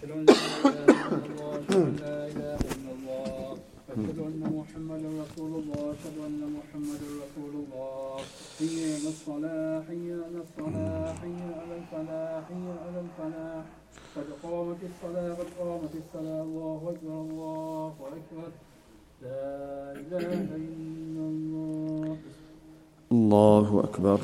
أشهد أن لا إله إلا الله أشهد أن محمدا رسول الله أشهد أن محمدا رسول الله حي على الصلاة حي على الصلاة حي على الفلاح حي على الفلاح قد قامت الصلاة قد قامت الصلاة الله أكبر الله أكبر لا إله إلا الله الله أكبر.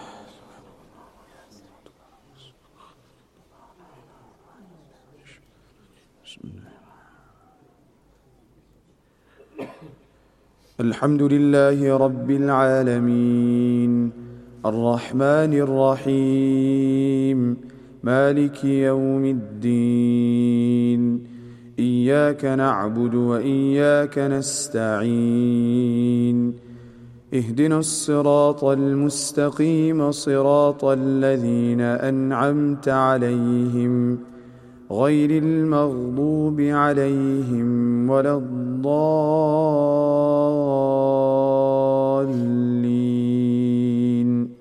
الحمد لله رب العالمين الرحمن الرحيم مالك يوم الدين إياك نعبد وإياك نستعين اهدنا الصراط المستقيم صراط الذين أنعمت عليهم غير المغضوب عليهم ولا الضالين.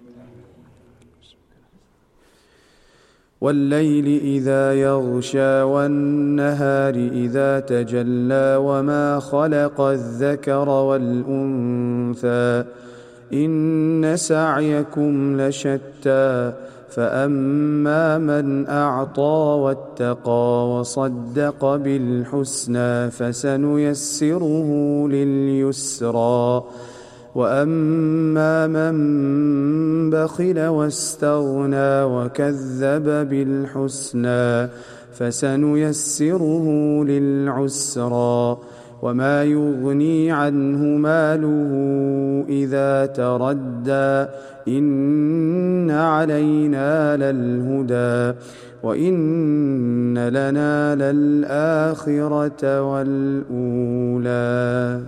والليل إذا يغشى والنهار إذا تجلى وما خلق الذكر والأنثى إن سعيكم لشتى فأما من أعطى واتقى وصدق بالحسنى فسنيسره لليسرى وأما من بخل واستغنى وكذب بالحسنى فسنيسره للعسرى وما يغني عنه ماله إذا تردى إن علينا للهدى وإن لنا للآخرة والأولى.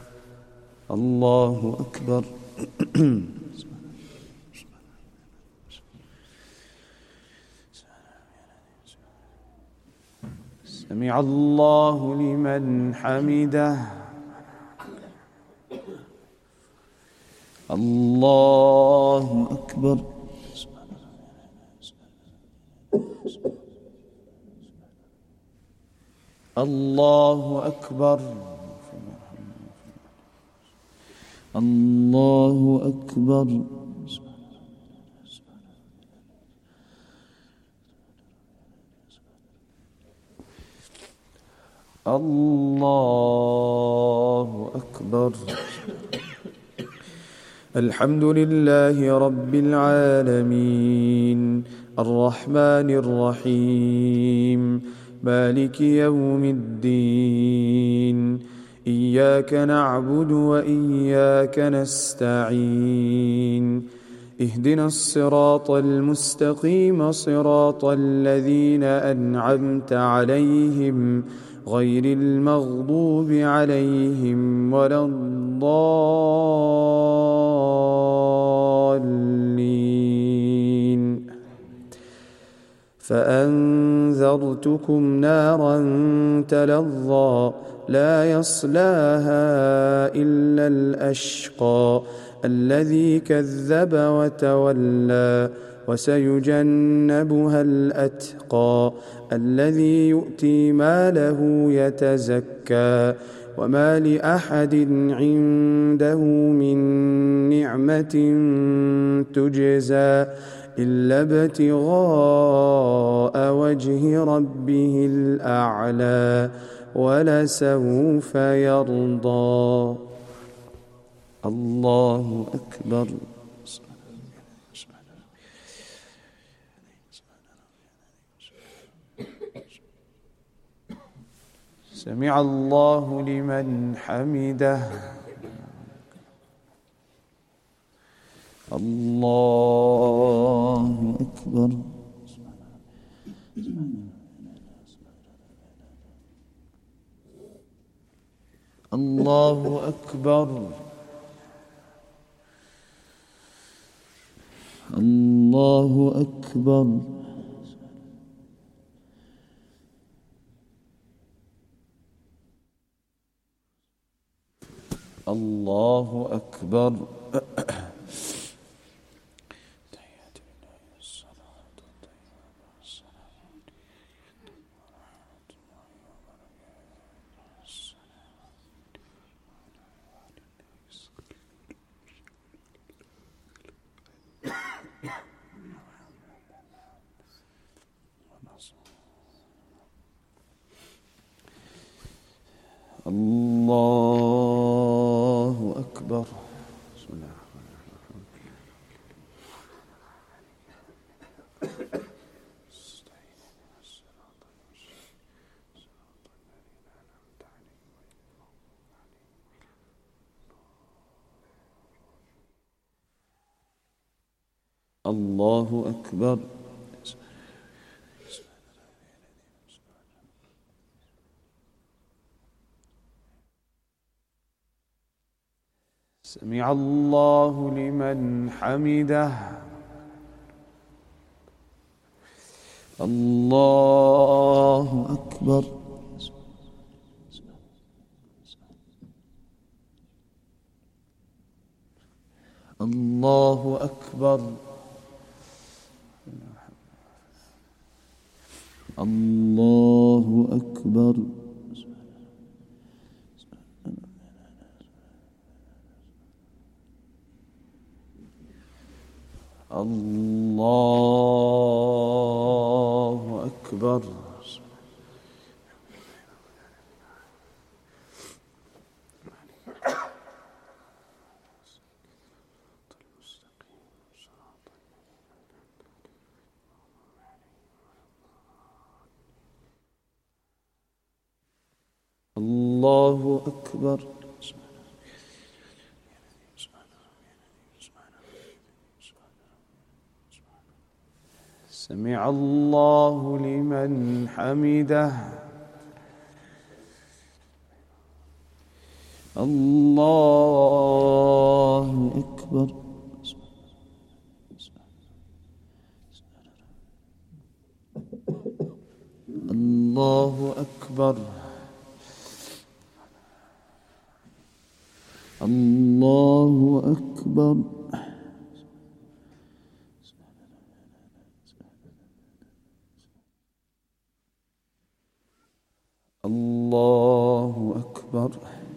الله أكبر. سمع الله لمن حمده. الله أكبر. الله أكبر. الله أكبر. الله أكبر. الحمد لله رب العالمين الرحمن الرحيم مالك يوم الدين إياك نعبد وإياك نستعين اهدنا الصراط المستقيم صراط الذين أنعمت عليهم غير المغضوب عليهم ولا الضالين. فأنذرتكم نارا تلظى لا يصلاها إلا الأشقى الذي كذب وتولى وسيجنبها الأتقى الذي يؤتي ماله يتزكى وما لأحد عنده من نعمة تجزى إلا ابتغاء وجه ربه الأعلى ولسوف يرضى. الله أكبر. سمع الله لمن حمده. الله أكبر. الله أكبر. الله أكبر. الله أكبر. الله أكبر. بسم الله الرحمن الرحيم. الله أكبر. سمع الله لمن حمده. الله أكبر. الله أكبر. الله أكبر. الله أكبر. الله أكبر. سمع الله لمن حمده. الله أكبر. الله أكبر. الله أكبر. الله أكبر.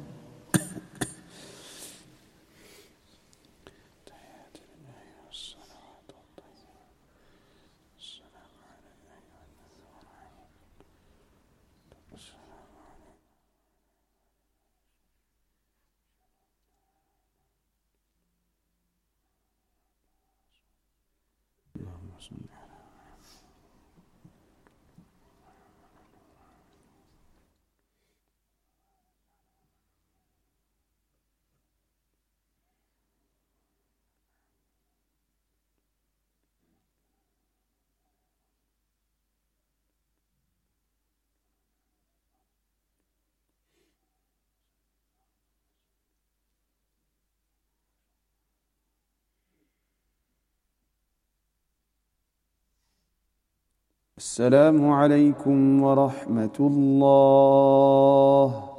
السلام عليكم ورحمة الله.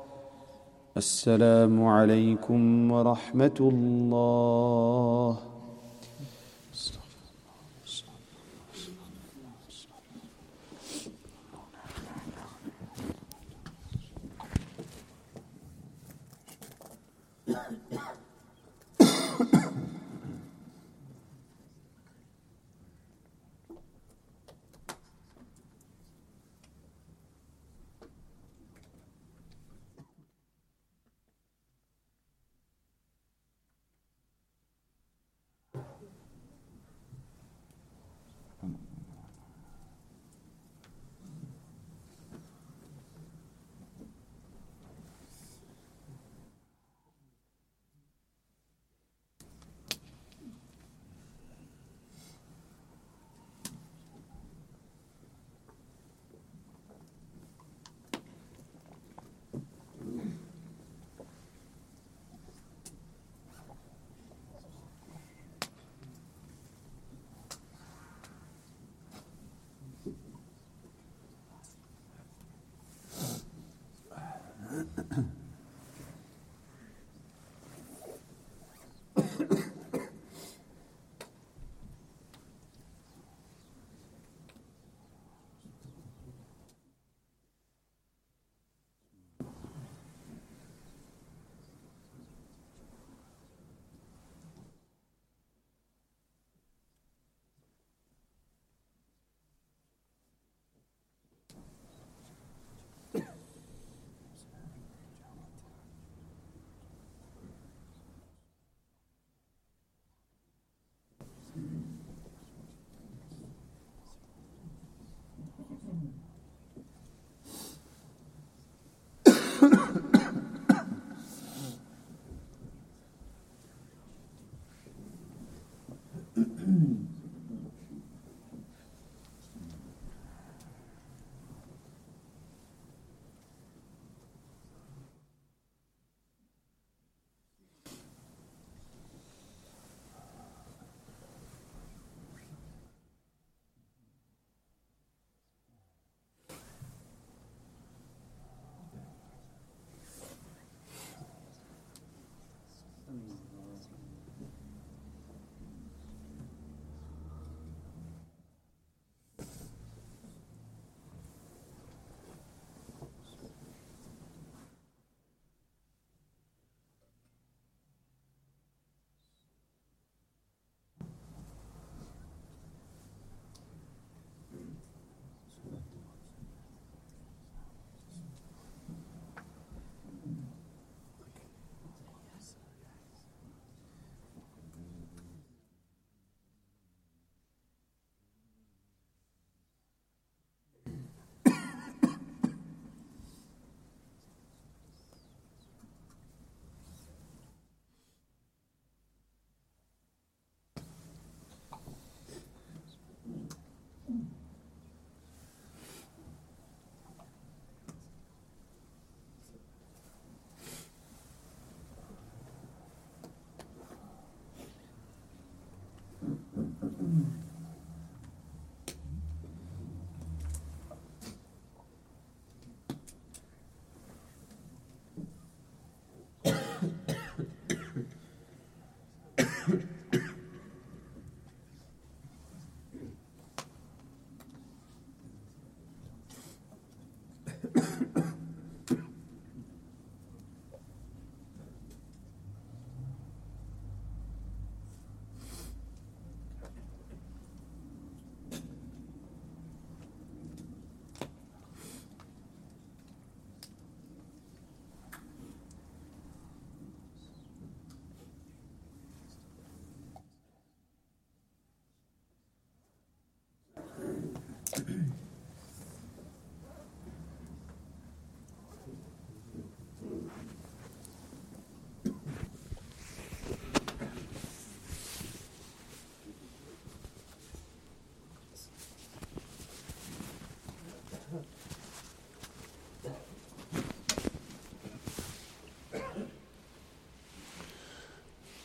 السلام عليكم ورحمة الله.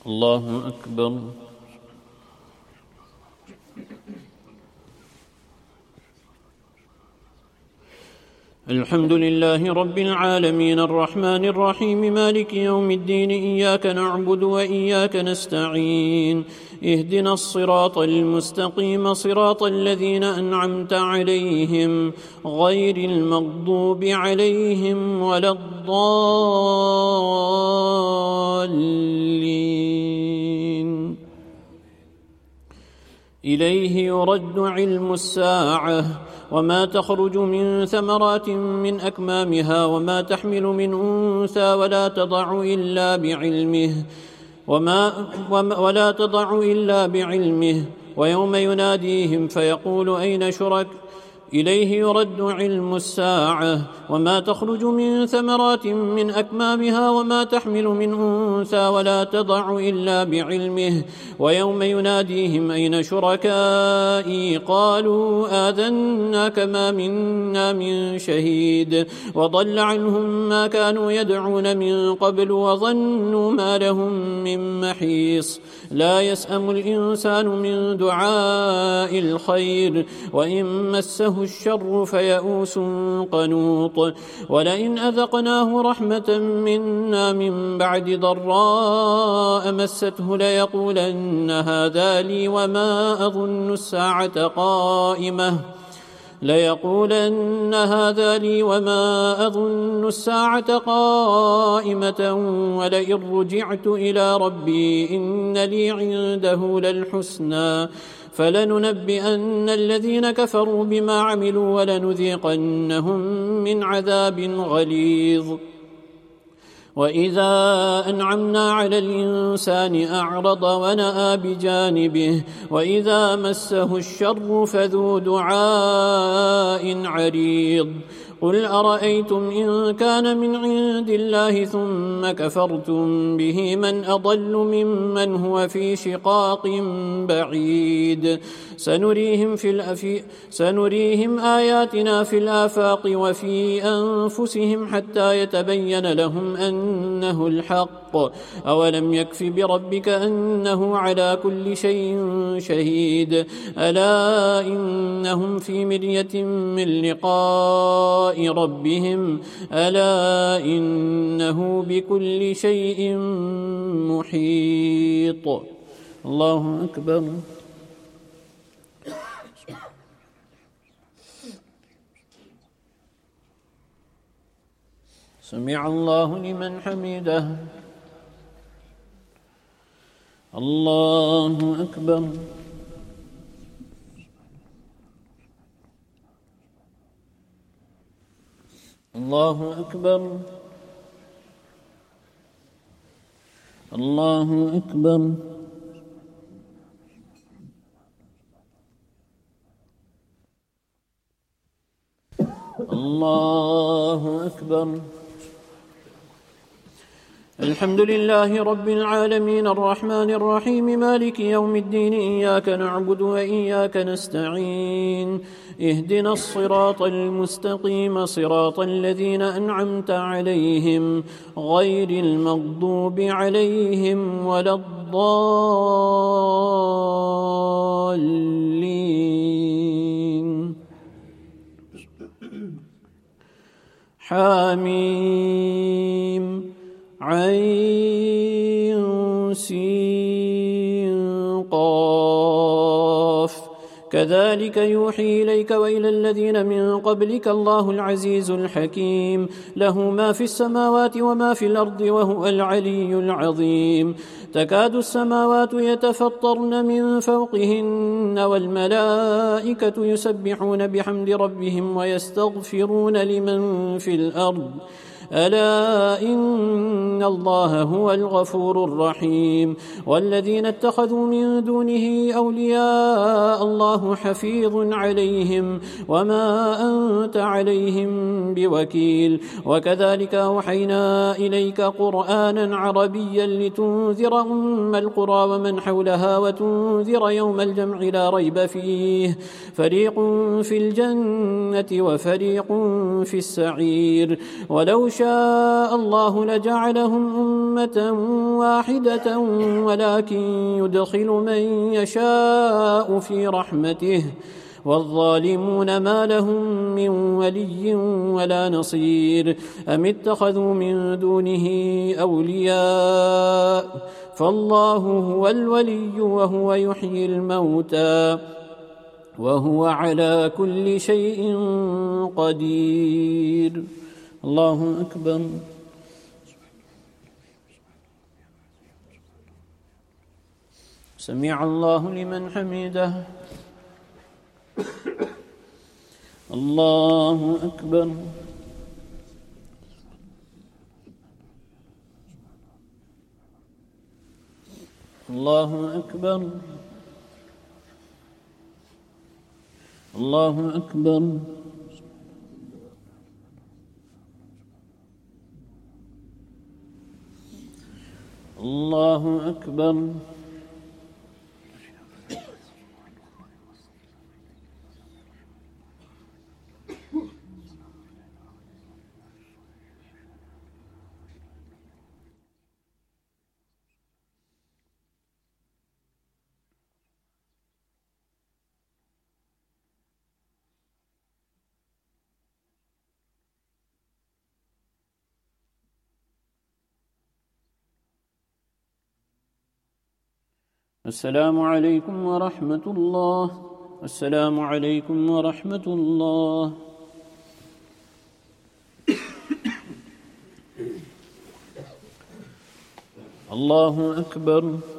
الله أكبر. الحمد لله رب العالمين الرحمن الرحيم مالك يوم الدين إياك نعبد وإياك نستعين اهدنا الصراط المستقيم صراط الذين أنعمت عليهم غير المغضوب عليهم ولا الضالين. إليه يرد علم الساعة وما تخرج من ثمرات من أكمامها وما تحمل من أنثى ولا تضع إلا بعلمه ويوم يناديهم فيقول أين إليه يرد علم الساعة وما تخرج من ثمرات من أكمامها وما تحمل من أنثى ولا تضع إلا بعلمه ويوم يناديهم أين شركائي قالوا آذناك ما منا من شهيد وضل عنهم ما كانوا يدعون من قبل وظنوا ما لهم من محيص. لا يسأم الإنسان من دعاء الخير وإن مسه الشر فيئوس قنوط. ولئن أذقناه رحمة منا من بعد ضراء مسته ليقولن هذا لي وما أظن الساعة قائمة ولئن رجعت إلى ربي إن لي عنده للحسنى فلننبئن الذين كفروا بما عملوا ولنذيقنهم من عذاب غليظ. وإذا أنعمنا على الإنسان أعرض ونأى بجانبه وإذا مسه الشر فذو دعاء عريض. قل أرأيتم إن كان من عند الله ثم كفرتم به من أضل ممن هو في شقاق بعيد. سنريهم آياتنا في الآفاق وفي أنفسهم حتى يتبين لهم أنه الحق. أولم يكف بربك أنه على كل شيء شهيد. ألا إنهم في مرية من لقاء ربهم ألا إنه بكل شيء محيط. الله أكبر. سمع الله لمن حمده. الله أكبر. الله أكبر. الله أكبر. الله أكبر. الحمد لله رب العالمين الرحمن الرحيم مالك يوم الدين إياك نعبد وإياك نستعين اهدنا الصراط المستقيم صراط الذين أنعمت عليهم غير المغضوب عليهم ولا الضالين. حاميم عين سين قاف كذلك يوحي إليك وإلى الذين من قبلك الله العزيز الحكيم له ما في السماوات وما في الأرض وهو العلي العظيم. تكاد السماوات يتفطرن من فوقهن والملائكة يسبحون بحمد ربهم ويستغفرون لمن في الأرض ألا إن الله هو الغفور الرحيم. والذين اتخذوا من دونه أولياء الله حفيظ عليهم وما أنت عليهم بوكيل. وكذلك أوحينا إليك قرآنا عربيا لتنذر أم القرى ومن حولها وتنذر يوم الجمع لا ريب فيه فريق في الجنة وفريق في السعير. ولو شاء الله لجعلهم أمة واحدة ولكن يدخل من يشاء في رحمته والظالمون ما لهم من ولي ولا نصير أم اتخذوا من دونه أولياء فالله هو الولي وهو يحيي الموتى وهو على كل شيء قدير. الله أكبر. سمع الله لمن حمده. الله أكبر. الله أكبر. الله أكبر. الله أكبر. السلام عليكم ورحمة الله. السلام عليكم ورحمة الله. الله أكبر.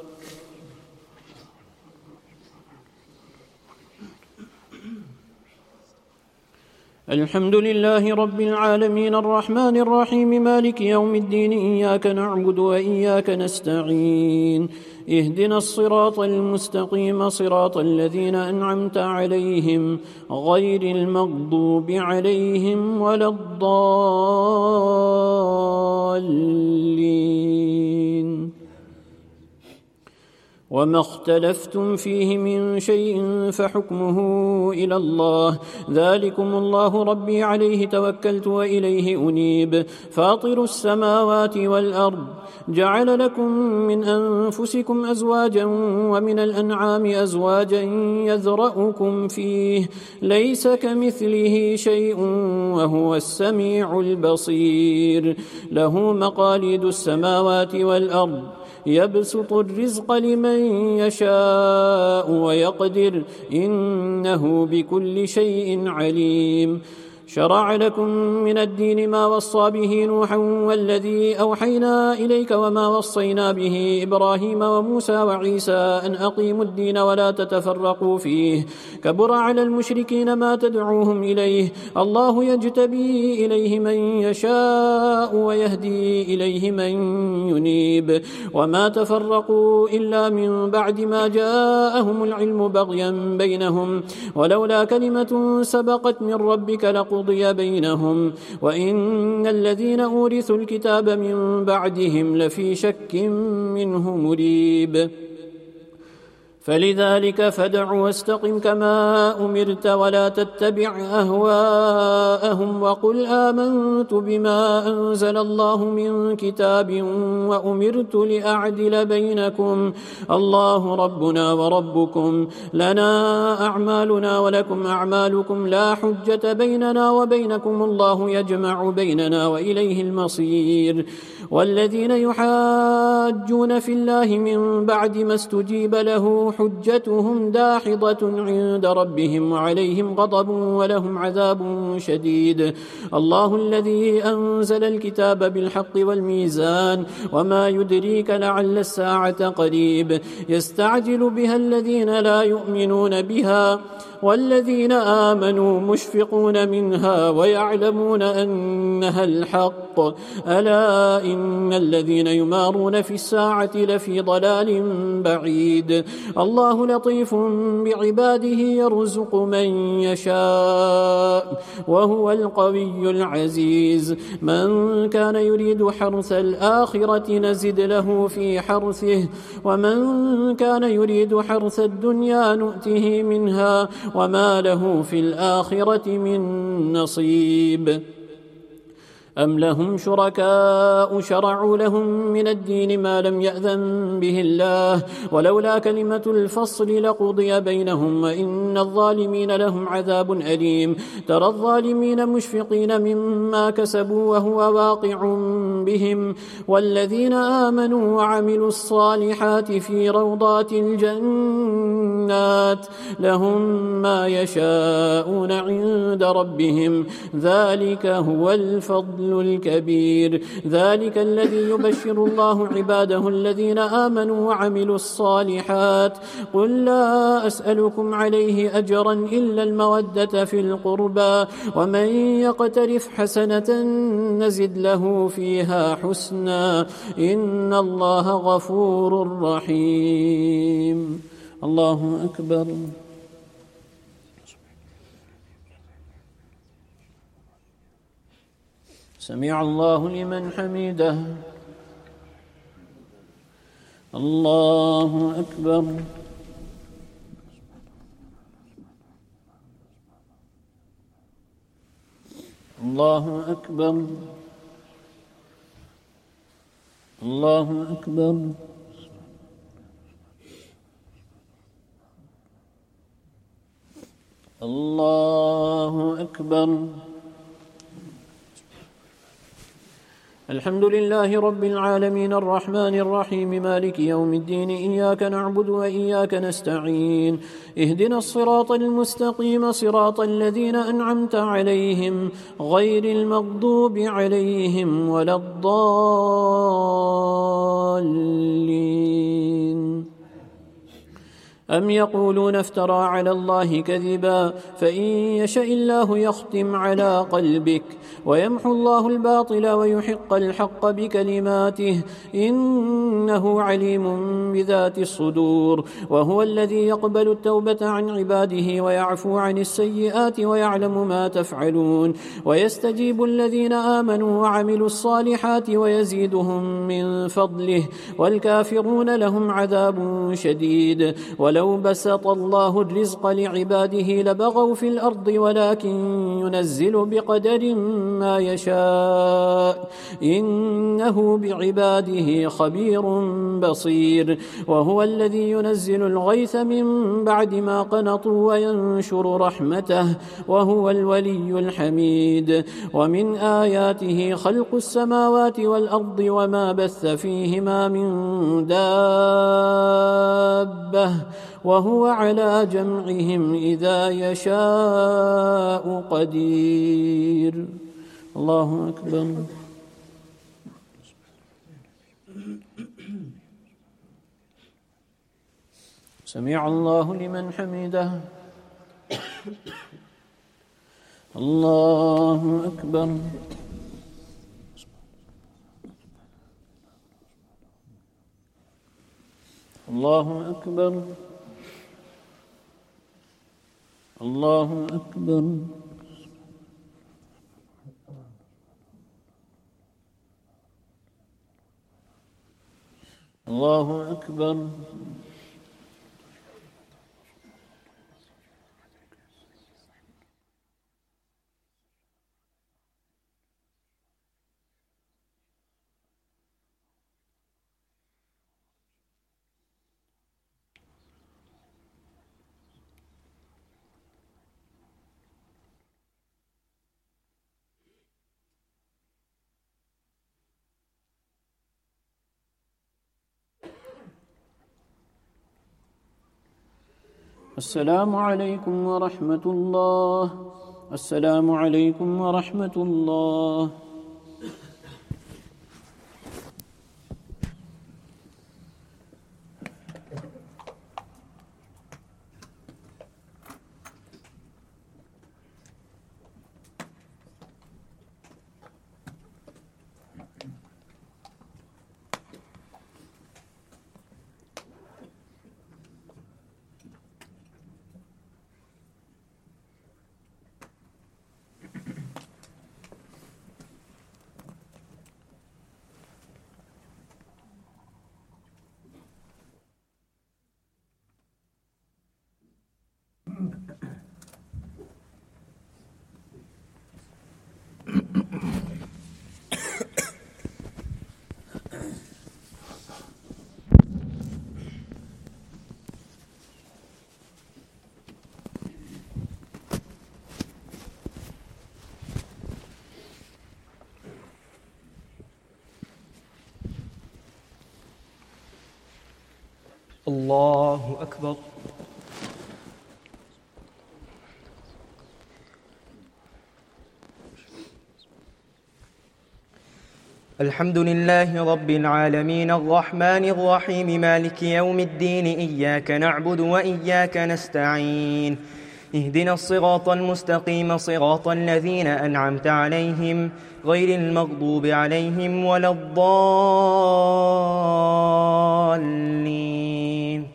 الحمد لله رب العالمين الرحمن الرحيم مالك يوم الدين إياك نعبد وإياك نستعين اهدنا الصراط المستقيم صراط الذين أنعمت عليهم غير المغضوب عليهم ولا الضالين. وما اختلفتم فيه من شيء فحكمه إلى الله ذلكم الله ربي عليه توكلت وإليه أنيب فاطر السماوات والأرض جعل لكم من أنفسكم أزواجا ومن الأنعام أزواجا يذرأكم فيه ليس كمثله شيء وهو السميع البصير له مقاليد السماوات والأرض يبسط الرزق لمن يشاء ويقدر إنه بكل شيء عليم. شرع لكم من الدين ما وصى به نوحا والذي أوحينا إليك وما وصينا به إبراهيم وموسى وعيسى أن أقيموا الدين ولا تتفرقوا فيه كبر على المشركين ما تدعوهم إليه الله يجتبي إليه من يشاء ويهدي إليه من ينيب وما تفرقوا إلا من بعد ما جاءهم العلم بغيا بينهم ولولا كلمة سبقت من ربك لقضي بينهم وإن الذين أورثوا الكتاب من بعدهم لفي شك منه مريب. فلذلك فادع واستقم كما أمرت ولا تتبع أهواءهم وقل آمنت بما أنزل الله من كتاب وأمرت لأعدل بينكم الله ربنا وربكم لنا أعمالنا ولكم أعمالكم لا حجة بيننا وبينكم الله يجمع بيننا وإليه المصير. والذين يحاجون في الله من بعد ما استجيب له حجتهم داحضة عند ربهم وعليهم غضب ولهم عذاب شديد. الله الذي أنزل الكتاب بالحق والميزان وما يدريك لعل الساعة قريب يستعجل بها الذين لا يؤمنون بها والذين آمنوا مشفقون منها ويعلمون أنها الحق ألا إن الذين يمارون في الساعة لفي ضلال بعيد. الله لطيف بعباده يرزق من يشاء وهو القوي العزيز. من كان يريد حرث الآخرة نزد له في حرثه ومن كان يريد حرث الدنيا نؤته منها وما له في الآخرة من نصيب. أم لهم شركاء شرعوا لهم من الدين ما لم يأذن به الله ولولا كلمة الفصل لقضي بينهم وإن الظالمين لهم عذاب أليم ترى الظالمين مشفقين مما كسبوا وهو واقع بهم والذين آمنوا وعملوا الصالحات في روضات الجنات لهم ما يشاءون عند ربهم ذلك هو الفضل الكبير ذلك الذي يبشر الله عباده الذين آمنوا وعملوا الصالحات قل لا أسألكم عليه أجرا إلا المودة في القربى ومن يقترف حسنة نزد له فيها حسنا إن الله غفور رحيم الله أكبر سمع الله لمن حمده الله أكبر الله أكبر الله أكبر الله أكبر الحمد لله رب العالمين الرحمن الرحيم مالك يوم الدين إياك نعبد وإياك نستعين اهدنا الصراط المستقيم صراط الذين أنعمت عليهم غير المغضوب عليهم ولا الضالين أم يقولون افترى على الله كذبا فإن يشأ الله يختم على قلبك ويمحو الله الباطل ويحق الحق بكلماته إنه عليم بذات الصدور وهو الذي يقبل التوبة عن عباده ويعفو عن السيئات ويعلم ما تفعلون ويستجيب الذين آمنوا وعملوا الصالحات ويزيدهم من فضله والكافرون لهم عذاب شديد ولو بسط الله الرزق لعباده لبغوا في الأرض ولكن ينزل بقدر ما يشاء إنه بعباده خبير بصير وهو الذي ينزل الغيث من بعد ما قنطوا وينشر رحمته وهو الولي الحميد ومن آياته خلق السماوات والأرض وما بث فيهما من دابة وهو على جمعهم إذا يشاء قدير الله أكبر سمع الله لمن حمده الله أكبر الله أكبر الله أكبر الله أكبر السلام عليكم ورحمة الله السلام عليكم ورحمة الله الله أكبر. الحمد لله رب العالمين الرحمن الرحيم مالك يوم الدين إياك نعبد وإياك نستعين اهدنا الصراط المستقيم صراط الذين أنعمت عليهم غير المغضوب عليهم ولا الضالين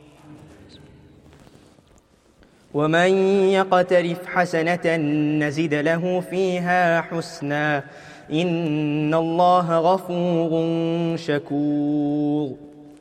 ومن يقترف حسنة نزد له فيها حسنا إن الله غفور شكور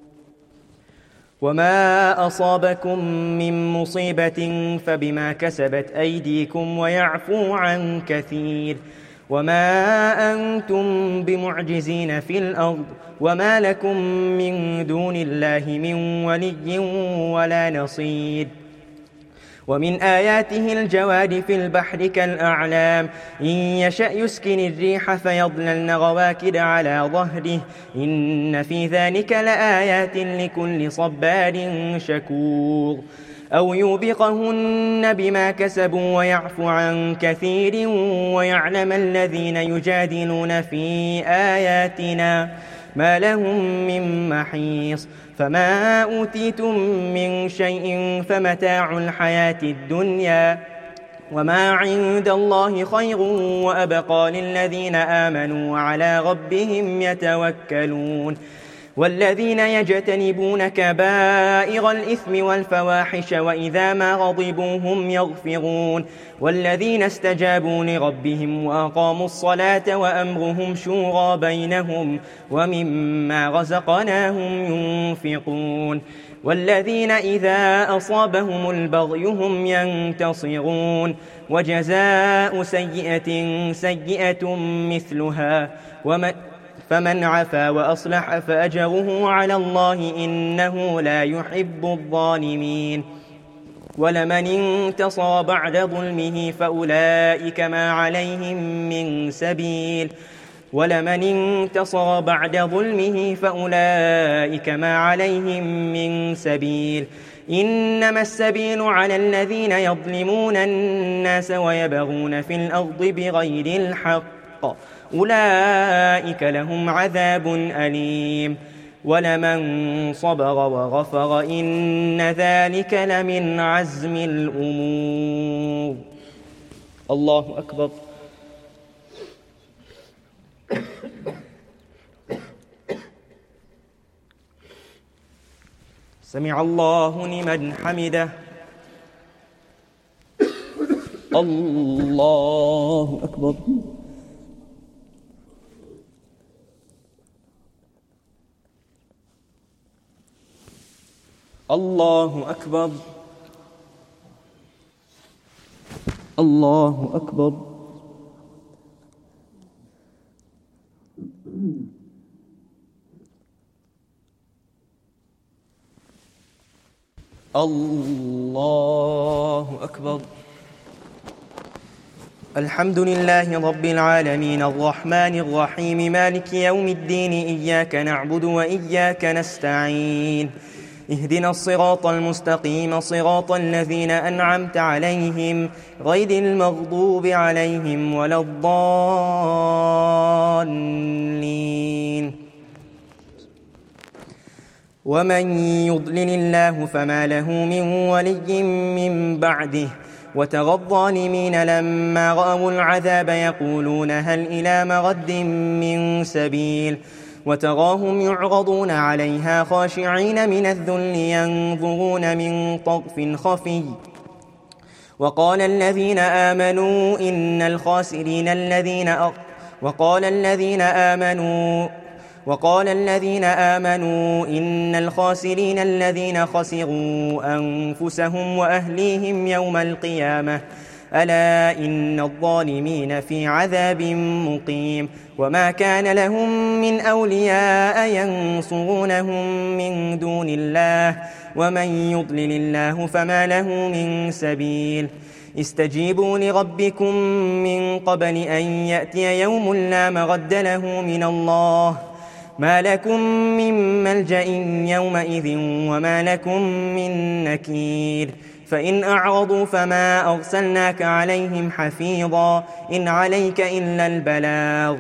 وما أصابكم من مصيبة فبما كسبت أيديكم ويعفو عن كثير وما أنتم بمعجزين في الأرض وما لكم من دون الله من ولي ولا نصير ومن آياته الجواد في البحر كالأعلام إن يشأ يسكن الريح فيضللن رواكد على ظهره إن في ذلك لآيات لكل صبار شكور أو يوبقهن بما كسبوا ويعفو عن كثير ويعلم الذين يجادلون في آياتنا ما لهم من محيص فما أوتيتم من شيء فمتاع الحياة الدنيا وما عند الله خير وأبقى للذين آمنوا وعلى ربهم يتوكلون والذين يجتنبون كبائر الإثم والفواحش وإذا ما غضبوا هم يغفرون والذين استجابوا لربهم وأقاموا الصلاة وأمرهم شورى بينهم ومما رزقناهم ينفقون والذين إذا أصابهم البغي هم ينتصرون وجزاء سيئة سيئة مثلها فمن عفا وأصلح فأجره على الله إنه لا يحب الظالمين ولمن انتصر بعد ظلمه فأولئك ما عليهم من سبيل إنما السبيل على الذين يظلمون الناس ويبغون في الأرض بغير الحق أولئك لهم عذاب أليم ولمن صبر وغفر إن ذلك لمن عزم الأمور. الله أكبر. سمع الله لمن حمده. الله أكبر. الله أكبر. الله أكبر. الله أكبر. الحمد لله رب العالمين الرحمن الرحيم مالك يوم الدين إياك نعبد وإياك نستعين اهدنا الصراط المستقيم صراط الذين أنعمت عليهم غير المغضوب عليهم ولا الضالين ومن يضلل الله فما له من ولي من بعده وترى الظالمين لما رأوا العذاب يقولون هل إلى مرد من سبيل وتراهم يعرضون عليها خاشعين من الذل ينظرون من طرف خفي وقال الذين آمنوا إن الخاسرين الذين خسروا أنفسهم وأهليهم يوم القيامة ألا إن الظالمين في عذاب مقيم وما كان لهم من أولياء ينصرونهم من دون الله ومن يضلل الله فما له من سبيل استجيبوا لربكم من قبل أن يأتي يوم لا مرد له من الله ما لكم من ملجأ يومئذ وما لكم من نكير فإن أعرضوا فما أرسلناك عليهم حفيظا إن عليك إلا البلاغ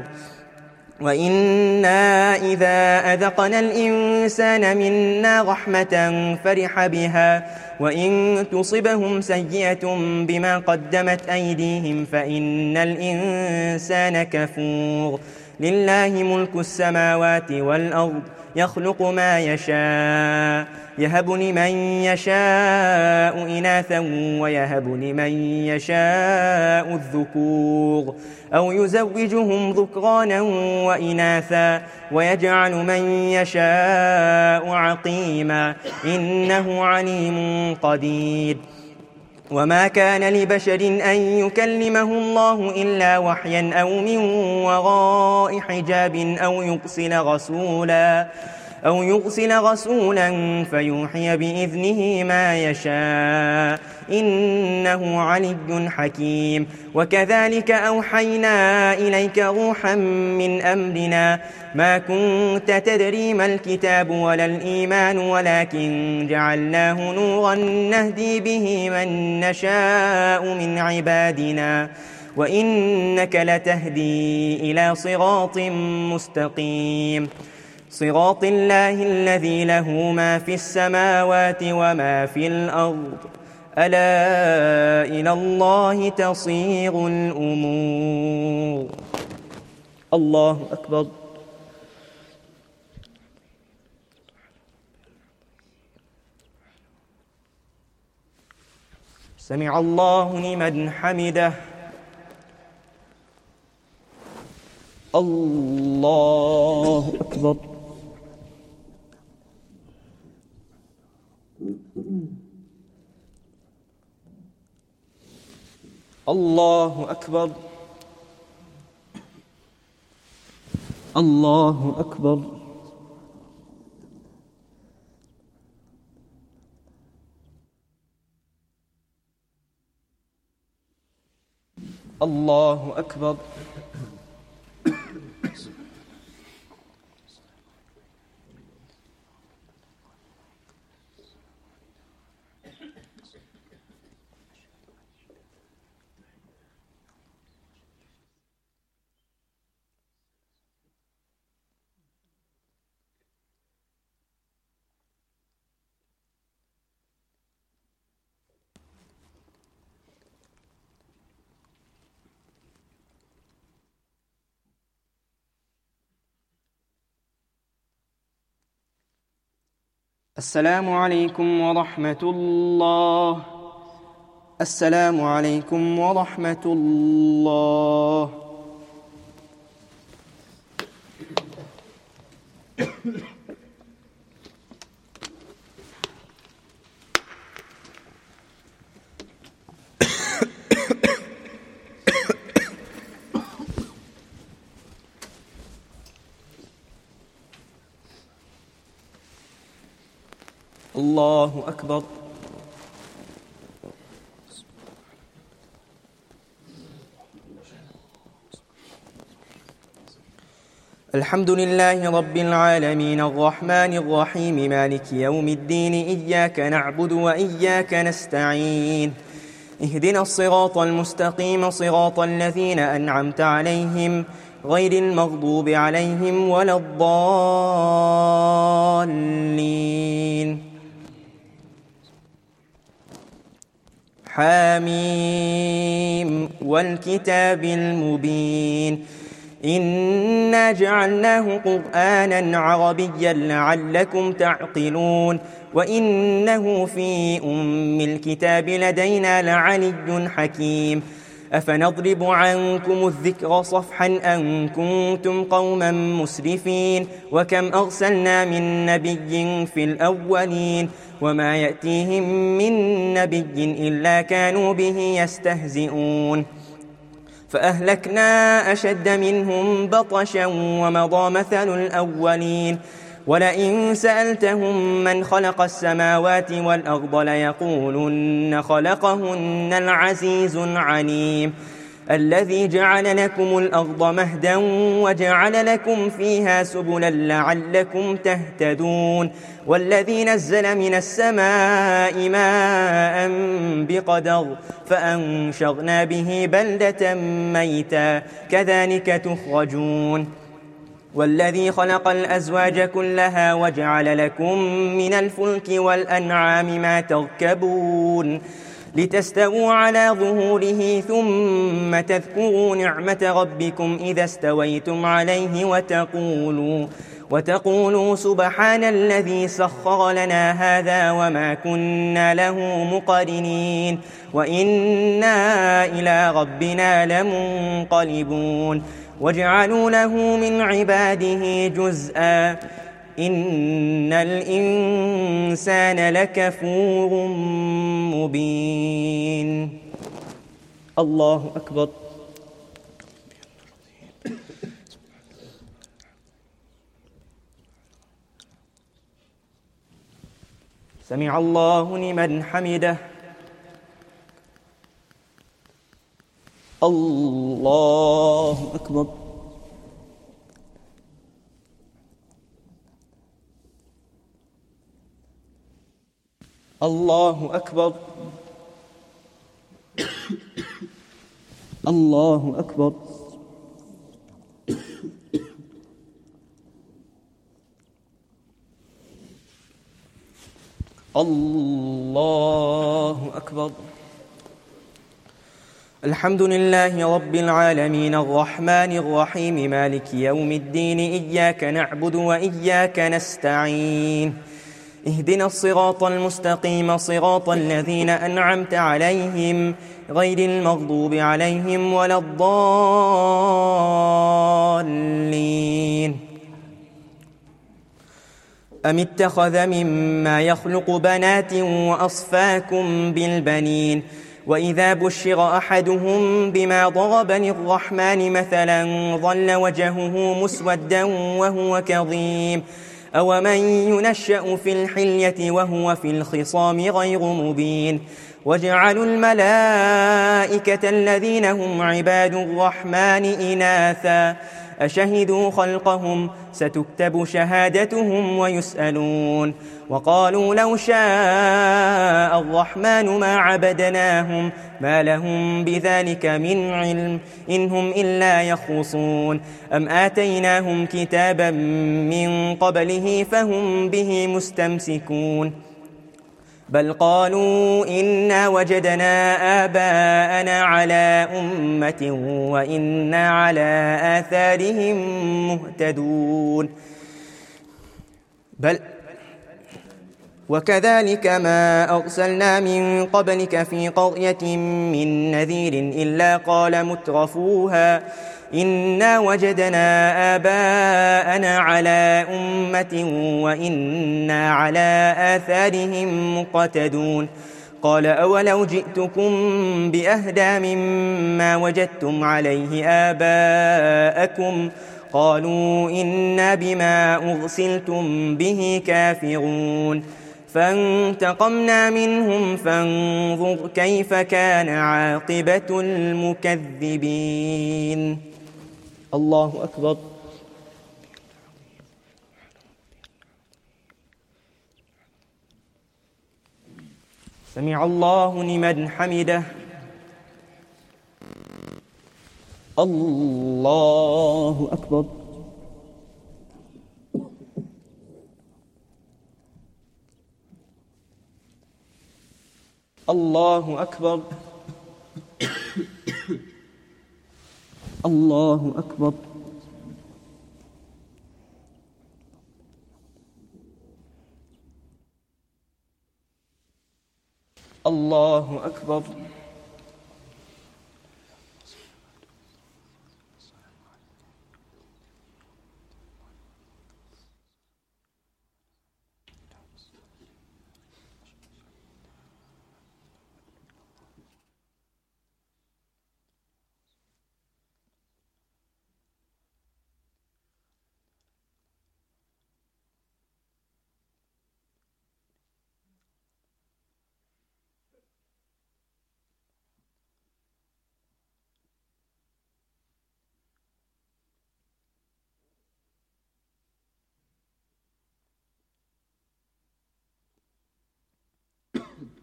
وإنا إذا أذقنا الإنسان منا رحمة فرح بها وإن تصبهم سيئة بما قدمت أيديهم فإن الإنسان كفور لله ملك السماوات والأرض يخلق ما يشاء يهب لمن يشاء إناثا ويهب لمن يشاء الذكور أو يزوجهم ذكرانا وإناثا ويجعل من يشاء عقيما إنه عليم قدير وما كان لبشر أن يكلمه الله إلا وحيا أو من وراء حجاب أو يرسل رسولا فيوحي بإذنه ما يشاء إنه علي حكيم وكذلك أوحينا إليك روحا من أمرنا ما كنت تدري ما الكتاب ولا الإيمان ولكن جعلناه نورا نهدي به من نشاء من عبادنا وإنك لتهدي إلى صراط مستقيم صراط الله الذي له ما في السماوات وما في الأرض ألا إلى الله تصير الأمور الله أكبر سمع الله لمن حمده الله أكبر الله أكبر الله أكبر الله أكبر السلام عليكم ورحمة الله السلام عليكم ورحمة الله الله أكبر الحمد لله رب العالمين الرحمن الرحيم مالك يوم الدين إياك نعبد وإياك نستعين اهدنا الصراط المستقيم صراط الذين أنعمت عليهم غير المغضوب عليهم ولا الضالين حاميم والكتاب المبين إنا جعلناه قرآنا عربيا لعلكم تعقلون وإنه في أم الكتاب لدينا لعلي حكيم أفنضرب عنكم الذكر صفحا أن كنتم قوما مسرفين وكم أرسلنا من نبي في الأولين وما يأتيهم من نبي إلا كانوا به يستهزئون فأهلكنا أشد منهم بطشا ومضى مثل الأولين ولئن سألتهم من خلق السماوات والأرض ليقولن خلقهن العزيز العليم الذي جعل لكم الأرض مهدا وجعل لكم فيها سبلا لعلكم تهتدون والذي نزل من السماء ماء بقدر فأنشرنا به بلدة ميتا كذلك تخرجون والذي خلق الأزواج كلها وجعل لكم من الفلك والأنعام ما تركبون لتستووا على ظهوره ثم تذكروا نعمة ربكم إذا استويتم عليه وتقولوا سبحان الذي سخر لنا هذا وما كنا له مقرنين وإنا إلى ربنا لمنقلبون وجعلوا له من عباده جزءا إن الإنسان لكفور مبين الله أكبر سمع الله لمن حمده الله أكبر الله أكبر الله أكبر الله أكبر الحمد لله رب العالمين الرحمن الرحيم مالك يوم الدين إياك نعبد وإياك نستعين اهدنا الصراط المستقيم صراط الذين أنعمت عليهم غير المغضوب عليهم ولا الضالين أم اتخذ مما يخلق بنات وأصفاكم بالبنين وإذا بشر أحدهم بما ضرب للرحمن مثلا ظل وجهه مسودا وهو كظيم أومن ينشأ في الحلية وهو في الخصام غير مبين وجعلوا الملائكة الذين هم عباد الرحمن إناثا أشهدوا خلقهم ستكتب شهادتهم ويسألون وقالوا لو شاء الرحمن ما عبدناهم ما لهم بذلك من علم إن هم إلا يخرصون أم آتيناهم كتابا من قبله فهم به مستمسكون بل قالوا إنا وجدنا آباءنا على أمة وإنا على آثارهم مهتدون بل وكذلك ما أرسلنا من قبلك في قرية من نذير إلا قال مترفوها إنا وجدنا آباءنا على أمة وإنا على آثارهم مقتدون قال أولو جئتكم بأهدى مما وجدتم عليه آباءكم قالوا إنا بما أرسلتم به كافرون فانتقمنا منهم فانظر كيف كان عاقبة المكذبين الله أكبر سمع الله لمن حمده الله أكبر الله أكبر الله أكبر الله أكبر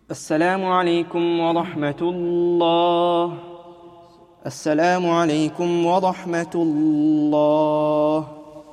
السلام عليكم ورحمة الله. السلام عليكم ورحمة الله.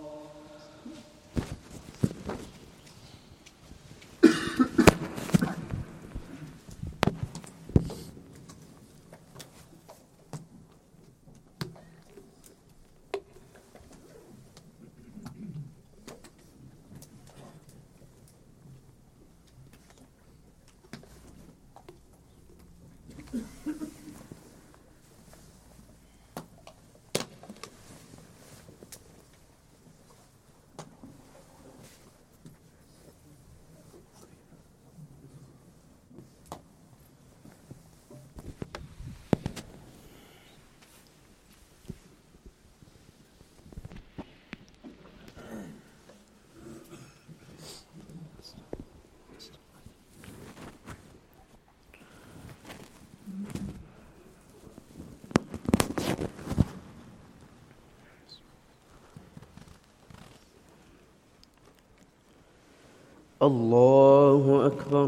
الله أكبر.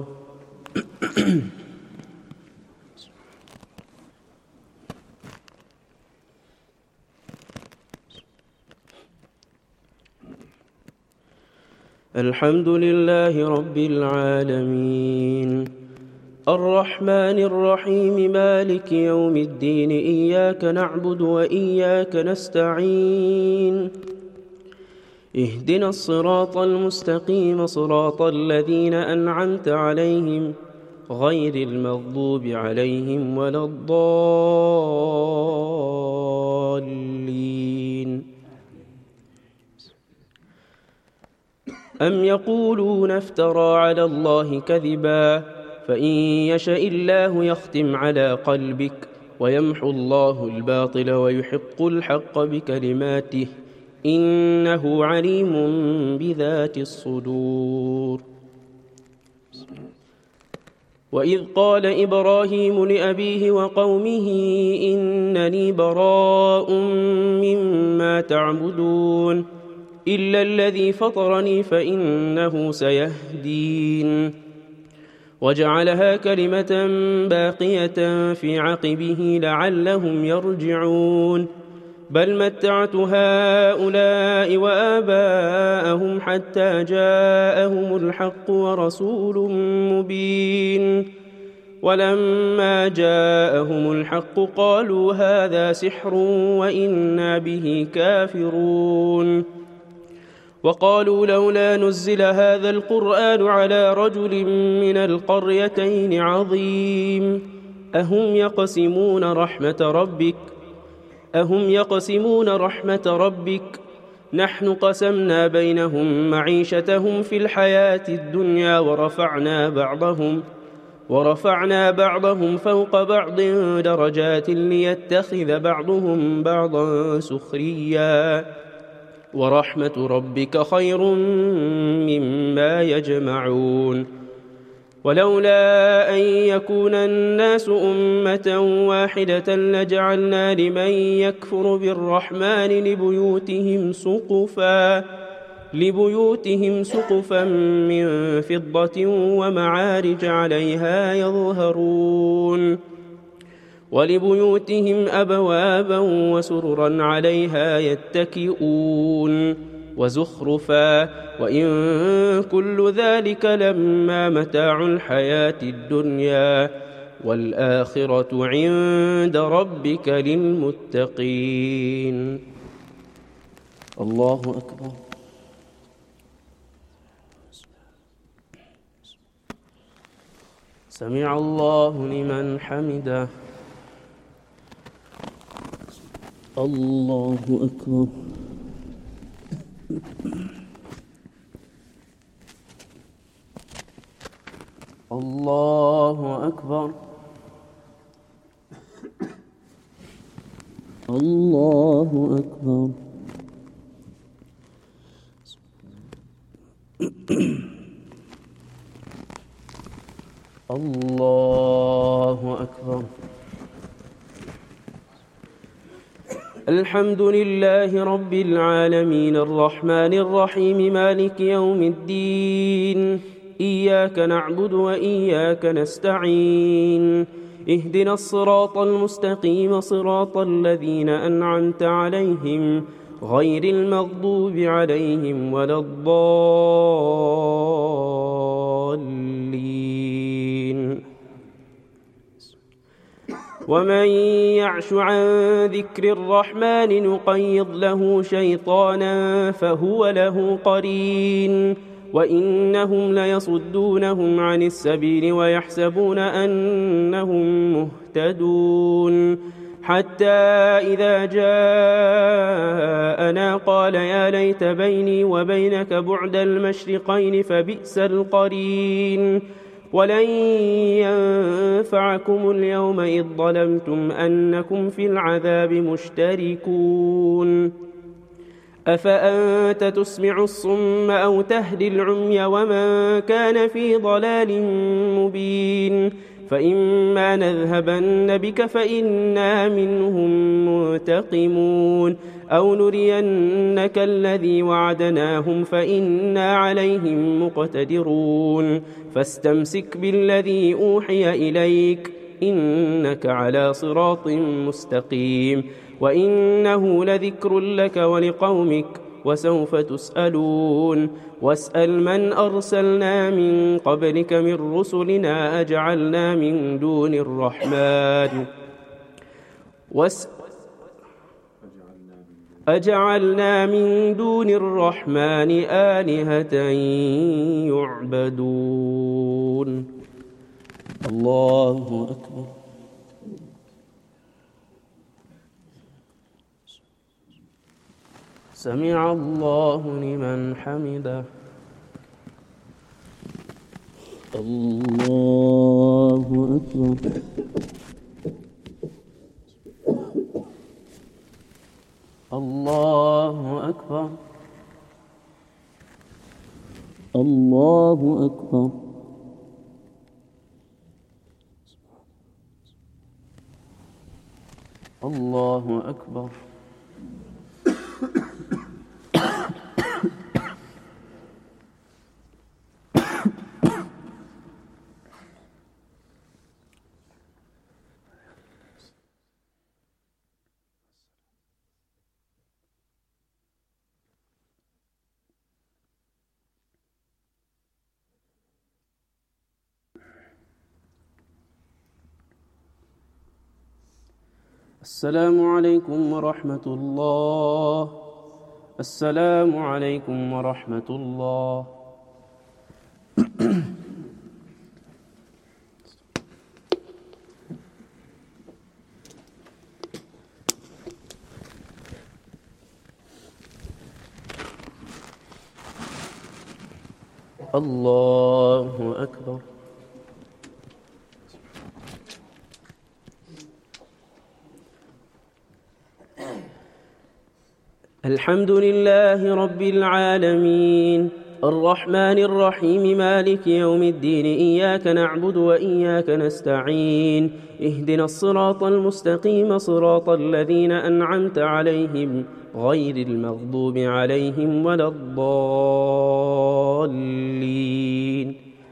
الحمد لله رب العالمين الرحمن الرحيم مالك يوم الدين إياك نعبد وإياك نستعين اهدنا الصراط المستقيم صراط الذين أنعمت عليهم غير المغضوب عليهم ولا الضالين. أم يقولون افترى على الله كذبا فإن يشاء الله يختم على قلبك ويمحو الله الباطل ويحق الحق بكلماته إنه عليم بذات الصدور. وإذ قال إبراهيم لأبيه وقومه إنني براء مما تعبدون إلا الذي فطرني فإنه سيهدين وجعلها كلمة باقية في عقبه لعلهم يرجعون بل متعت هؤلاء وآباءهم حتى جاءهم الحق ورسول مبين ولما جاءهم الحق قالوا هذا سحر وإنا به كافرون وقالوا لولا نزل هذا القرآن على رجل من القريتين عظيم أهم يقسمون رحمة ربك نحن قسمنا بينهم معيشتهم في الحياة الدنيا ورفعنا بعضهم فوق بعض درجات ليتخذ بعضهم بعضا سخريا ورحمة ربك خير مما يجمعون ولولا أن يكون الناس أمة واحدة لجعلنا لمن يكفر بالرحمن لبيوتهم سقفا من فضة ومعارج عليها يظهرون ولبيوتهم أبوابا وسررا عليها يتكئون وزخرفا وإن كل ذلك لما متاع الحياة الدنيا والآخرة عند ربك للمتقين. الله أكبر. سمع الله لمن حمده. الله أكبر. الله أكبر. الله أكبر. الله أكبر. الحمد لله رب العالمين الرحمن الرحيم مالك يوم الدين إياك نعبد وإياك نستعين اهدنا الصراط المستقيم صراط الذين أنعمت عليهم غير المغضوب عليهم ولا الضالين. ومن يعش عن ذكر الرحمن نقيض له شيطانا فهو له قرين وإنهم ليصدونهم عن السبيل ويحسبون أنهم مهتدون حتى إذا جاءنا قال يا ليت بيني وبينك بعد المشرقين فبئس القرين ولن ينفعكم اليوم إذ ظلمتم أنكم في العذاب مشتركون أفأنت تسمع الصم أو تهدي العمي ومن كان في ضلال مبين فإما نذهبن بك فإنا منهم منتقمون أو نرينك الذي وعدناهم فإنا عليهم مقتدرون فاستمسك بالذي أوحي إليك إنك على صراط مستقيم وإنه لذكر لك ولقومك وسوف تسألون واسأل من أرسلنا من قبلك من رسلنا أجعلنا من دون الرحمن آلهة يعبدون. الله أكبر. سمع الله لمن حمده. الله أكبر. الله أكبر. الله أكبر. الله أكبر. السلام عليكم ورحمة الله. السلام عليكم ورحمة الله. الله أكبر. الحمد لله رب العالمين الرحمن الرحيم مالك يوم الدين إياك نعبد وإياك نستعين اهدنا الصراط المستقيم صراط الذين أنعمت عليهم غير المغضوب عليهم ولا الضالين.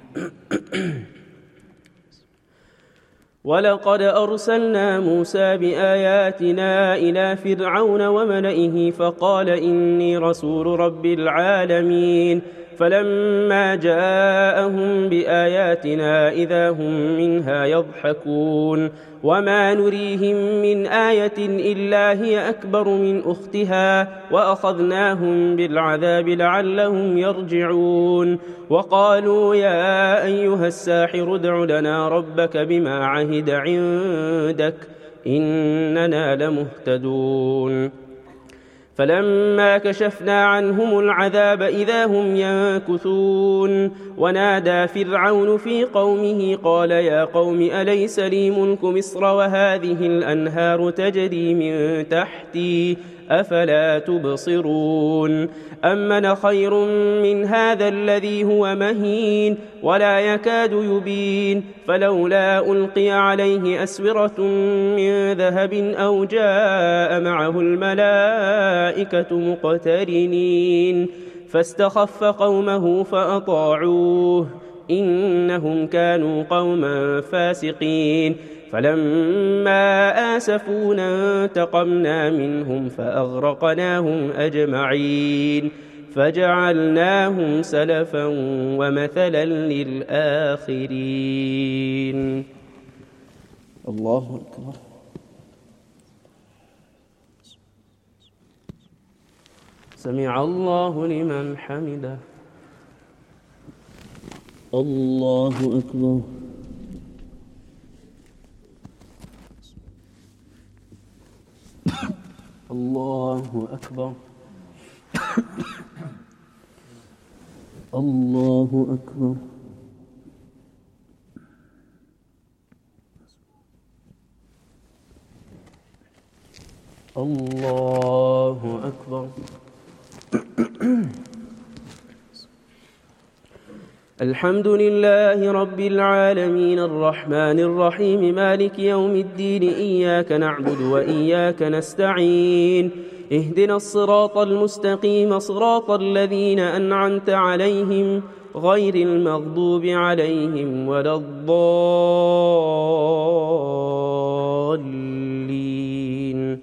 ولقد أرسلنا موسى بآياتنا إلى فرعون وملئه فقال إني رسول رب العالمين فلما جاءهم بآياتنا إذا هم منها يضحكون وما نريهم من آية إلا هي أكبر من أختها وأخذناهم بالعذاب لعلهم يرجعون وقالوا يا أيها الساحر ادع لنا ربك بما عهد عندك إننا لمهتدون فلما كشفنا عنهم العذاب إذا هم ينكثون ونادى فرعون في قومه قال يا قوم أليس لي ملك مصر وهذه الأنهار تجري من تحتي أفلا تبصرون أمن خير من هذا الذي هو مهين ولا يكاد يبين فلولا ألقي عليه أسورة من ذهب أو جاء معه الملائكة مقترنين فاستخف قومه فأطاعوه إنهم كانوا قوما فاسقين فلما آسفونا انتقمنا منهم فأغرقناهم أجمعين فجعلناهم سلفا ومثلا للآخرين. الله أكبر. سمع الله لمن حمده. الله أكبر. الله أكبر. الله أكبر. الله أكبر. الحمد لله رب العالمين الرحمن الرحيم مالك يوم الدين إياك نعبد وإياك نستعين اهدنا الصراط المستقيم صراط الذين أنعمت عليهم غير المغضوب عليهم ولا الضالين.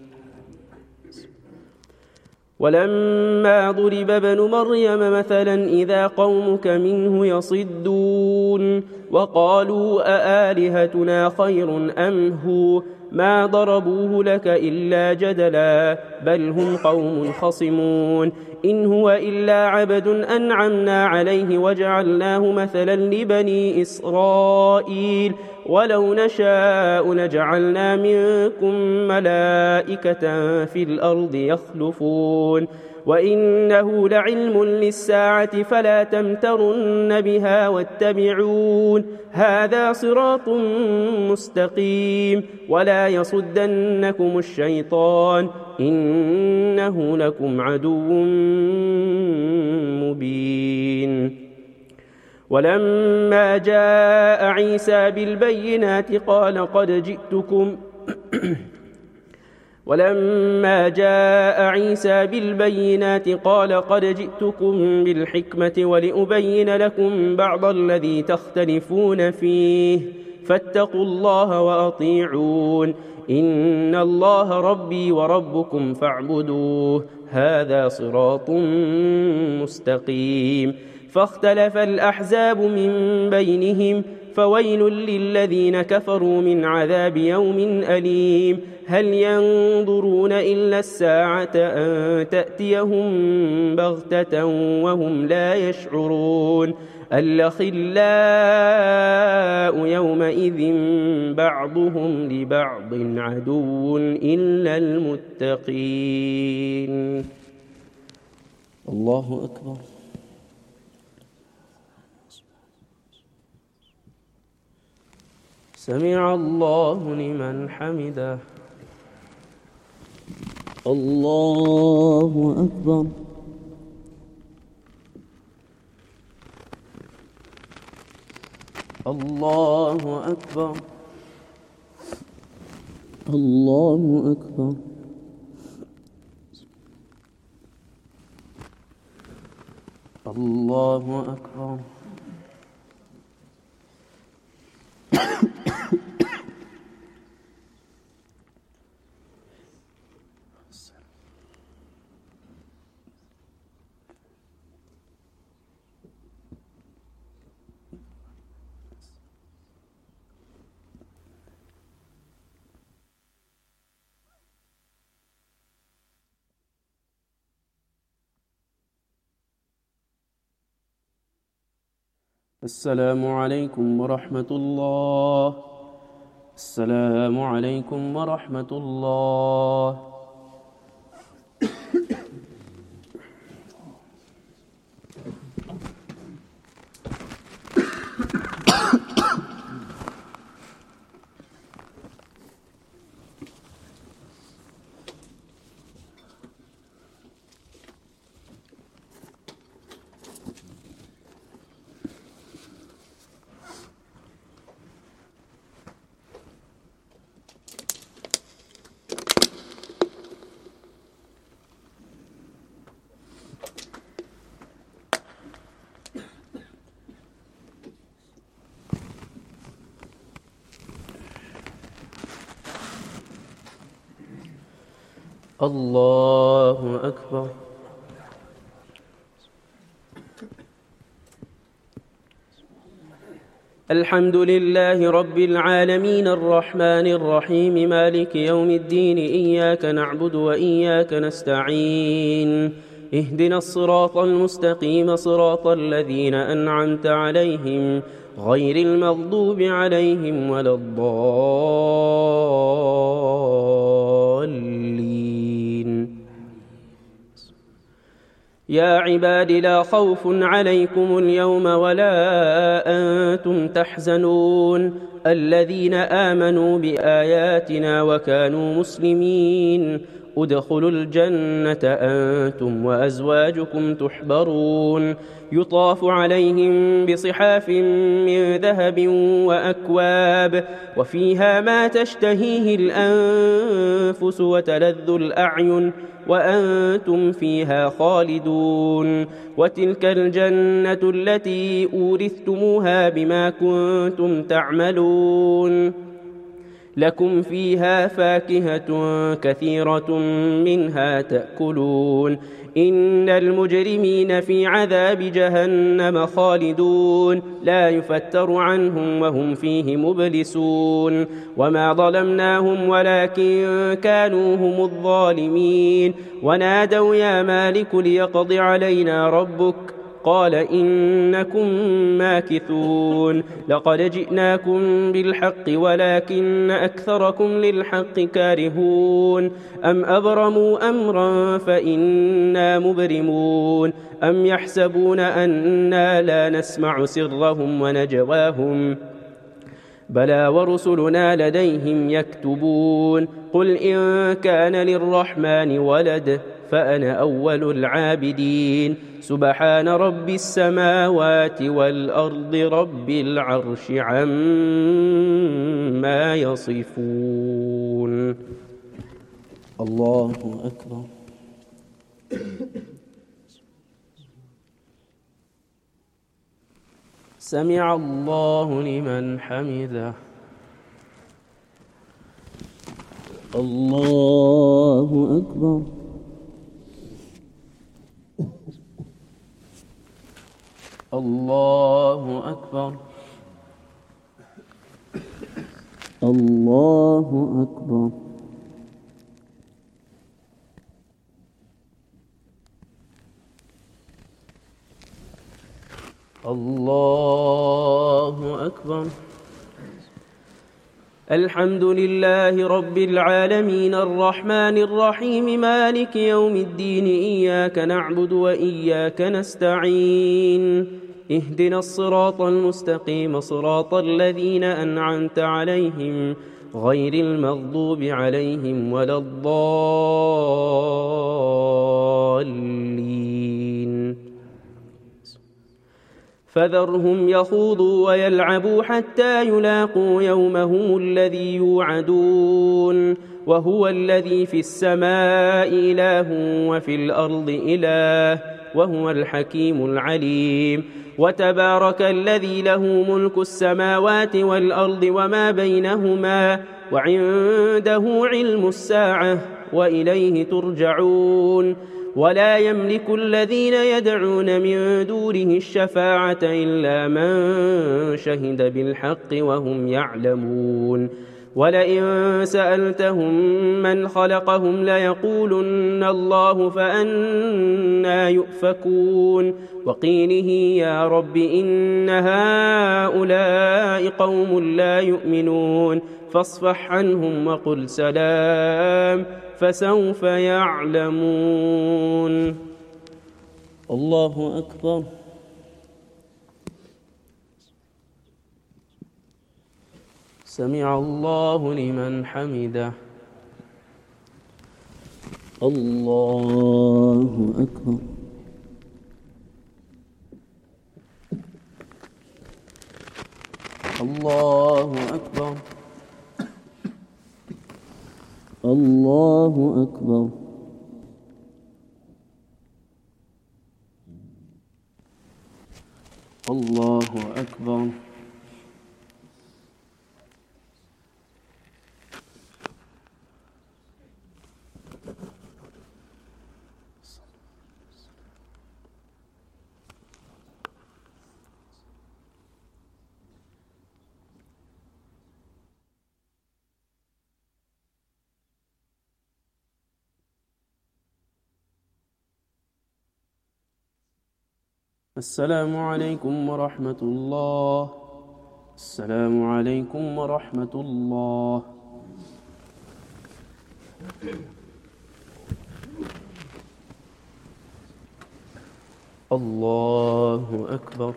ولما ضرب ابن مريم مثلا إذا قومك منه يصدون وقالوا أآلهتنا خير أم هو ما ضربوه لك إلا جدلا بل هم قوم خصمون إن هو إلا عبد أنعمنا عليه وجعلناه مثلا لبني إسرائيل ولو نشاء لجعلنا منكم ملائكة في الأرض يخلفون وإنه لعلم للساعة فلا تمترن بها واتبعون هذا صراط مستقيم ولا يصدنكم الشيطان إنه لكم عدو مبين. ولما جاء عيسى بالبينات قال قد جئتكم بالحكمة ولأبين لكم بعض الذي تختلفون فيه فاتقوا الله وأطيعون إن الله ربي وربكم فاعبدوه هذا صراط مستقيم. فاختلف الأحزاب من بينهم فويل للذين كفروا من عذاب يوم أليم. هل ينظرون إلا الساعة أن تأتيهم بغتة وهم لا يشعرون الأخلاء يومئذ بعضهم لبعض عدو إلا المتقين. الله أكبر. سمع الله لمن حمده. الله أكبر. الله أكبر. الله أكبر. الله أكبر. السلام عليكم ورحمة الله. السلام عليكم ورحمة الله. الله أكبر. الحمد لله رب العالمين الرحمن الرحيم مالك يوم الدين إياك نعبد وإياك نستعين اهدنا الصراط المستقيم صراط الذين أنعمت عليهم غير المغضوب عليهم ولا الضالين. يا عباد لا خوف عليكم اليوم ولا أنتم تحزنون الذين آمنوا بآياتنا وكانوا مسلمين ادخلوا الجنة أنتم وأزواجكم تحبرون يطاف عليهم بصحاف من ذهب وأكواب وفيها ما تشتهيه الأنفس وتلذ الأعين وأنتم فيها خالدون وتلك الجنة التي أورثتموها بما كنتم تعملون لكم فيها فاكهة كثيرة منها تأكلون إن المجرمين في عذاب جهنم خالدون لا يفتر عنهم وهم فيه مبلسون وما ظلمناهم ولكن كانوا هم الظالمين ونادوا يا مالك ليقض علينا ربك قال إنكم ماكثون لقد جئناكم بالحق ولكن أكثركم للحق كارهون أم أبرموا أمرا فإنا مبرمون أم يحسبون أنا لا نسمع سرهم ونجواهم بلى ورسلنا لديهم يكتبون قل إن كان للرحمن ولد فأنا أول العابدين سبحان رب السماوات والأرض رب العرش عما يصفون. الله أكبر. سمع الله لمن حمده. الله أكبر. الله أكبر. الله أكبر. الله أكبر. الحمد لله رب العالمين الرحمن الرحيم مالك يوم الدين إياك نعبد وإياك نستعين اهدنا الصراط المستقيم صراط الذين أنعمت عليهم غير المغضوب عليهم ولا الضالين. فذرهم يخوضوا ويلعبوا حتى يلاقوا يومهم الذي يوعدون وهو الذي في السماء إله وفي الأرض إله وهو الحكيم العليم. وتبارك الذي له ملك السماوات والأرض وما بينهما وعنده علم الساعة وإليه ترجعون. ولا يملك الذين يدعون من دونه الشفاعة إلا من شهد بالحق وهم يعلمون. ولئن سألتهم من خلقهم ليقولن الله فأنا يؤفكون. وقيله يا رب إن هؤلاء قوم لا يؤمنون فاصفح عنهم وقل سلام فسوف يعلمون. الله أكبر. سمع الله لمن حمده. الله أكبر. الله أكبر. الله أكبر. الله أكبر. السلام عليكم ورحمة الله. السلام عليكم ورحمة الله. الله أكبر.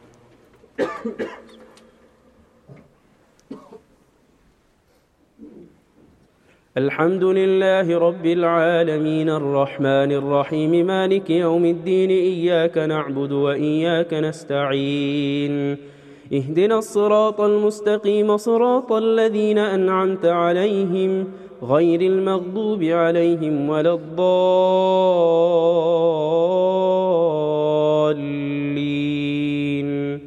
الحمد لله رب العالمين الرحمن الرحيم مالك يوم الدين إياك نعبد وإياك نستعين اهدنا الصراط المستقيم صراط الذين أنعمت عليهم غير المغضوب عليهم ولا الضالين.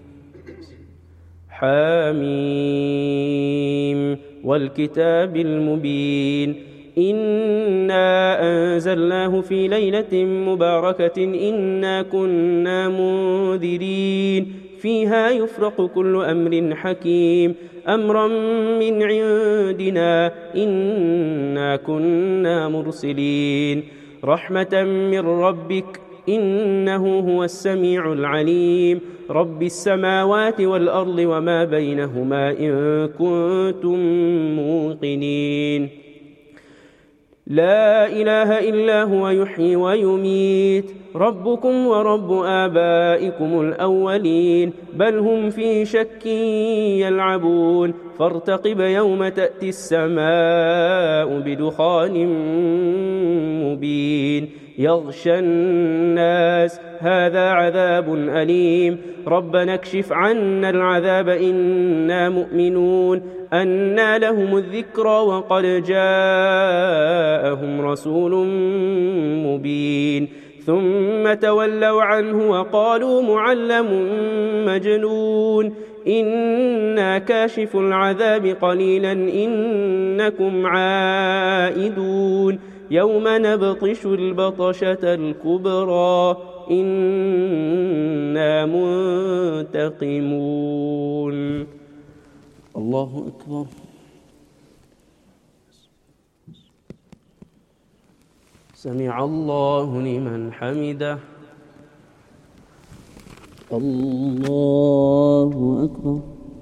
حاميم والكتاب المبين إنا أنزلناه في ليلة مباركة إنا كنا منذرين فيها يفرق كل أمر حكيم أمرا من عندنا إنا كنا مرسلين رحمة من ربك إنه هو السميع العليم رب السماوات والأرض وما بينهما إن كنتم موقنين. لا إله إلا هو يحيي ويميت ربكم ورب آبائكم الأولين بل هم في شك يلعبون فارتقب يوم تأتي السماء بدخان مبين يغشى الناس هذا عذاب أليم ربنا اكشف عنا العذاب إنا مؤمنون أنى لهم الذكرى وقد جاءهم رسول مبين ثم تولوا عنه وقالوا معلم مجنون إنا كاشف العذاب قليلا إنكم عائدون يوم نبطش البطشة الكبرى إنا منتقمون. الله أكبر. سمع الله لمن حمده. الله أكبر.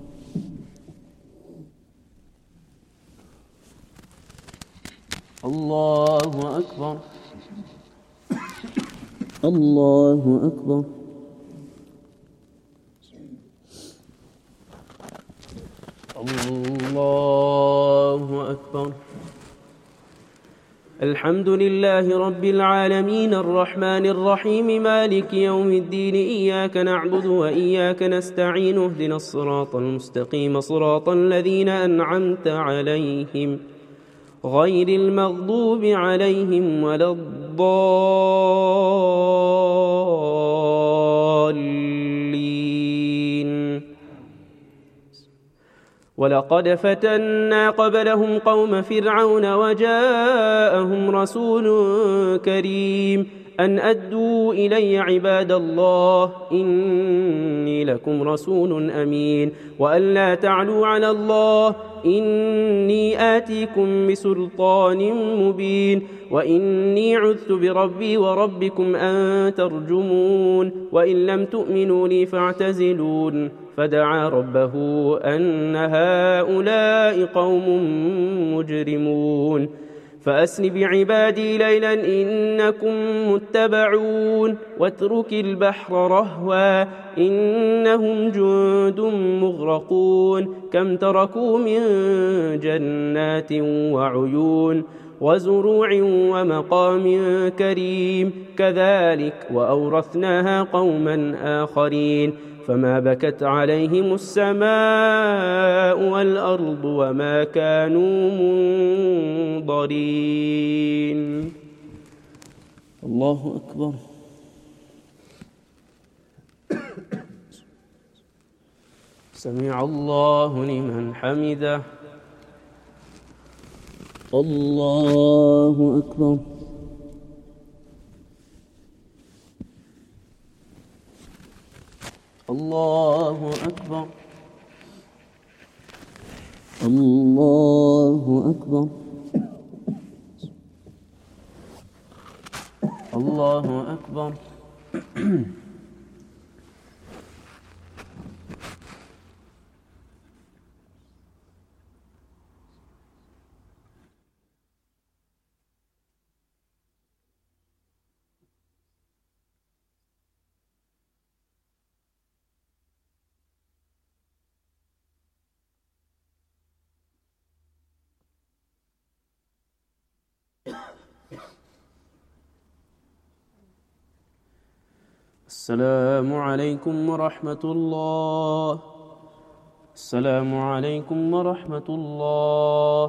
الله أكبر. الله أكبر. الله أكبر. الحمد لله رب العالمين الرحمن الرحيم مالك يوم الدين إياك نعبد وإياك نستعين اهدنا الصراط المستقيم صراط الذين أنعمت عليهم غير المغضوب عليهم ولا الضالين. ولقد فتنا قبلهم قوم فرعون وجاءهم رسول كريم أن أدوا إلي عباد الله إني لكم رسول أمين وأن لا تعلوا على الله إني آتيكم بسلطان مبين وإني عذت بربي وربكم أن ترجمون وإن لم تؤمنوا لي فاعتزلون. فدعا ربه أن هؤلاء قوم مجرمون فأسر بعبادي ليلا إنكم متبعون واترك البحر رهوا إنهم جند مغرقون كم تركوا من جنات وعيون وزروع ومقام كريم كذلك وأورثناها قوما آخرين فما بكت عليهم السماء والأرض وما كانوا منظرين. الله أكبر. سمع الله لمن حمده. الله أكبر. الله أكبر. الله أكبر. الله أكبر. السلام عليكم ورحمة الله. السلام عليكم ورحمة الله.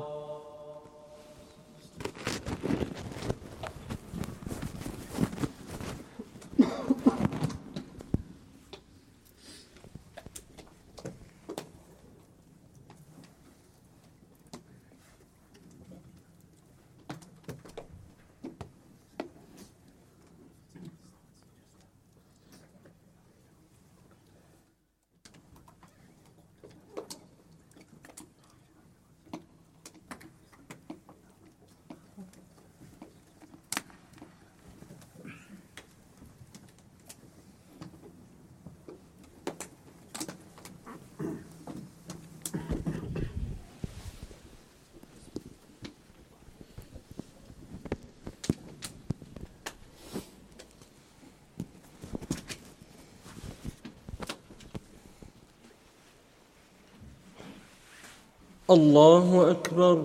الله أكبر.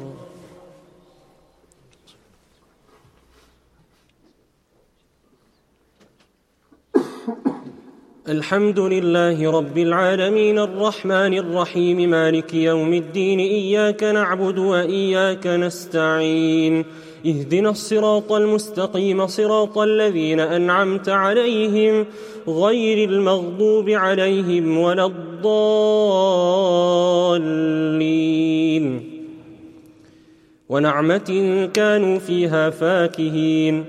الحمد لله رب العالمين الرحمن الرحيم مالك يوم الدين إياك نعبد وإياك نستعين اهدنا الصراط المستقيم صراط الذين أنعمت عليهم غير المغضوب عليهم ولا الضالين ونعمة كانوا فيها فاكهين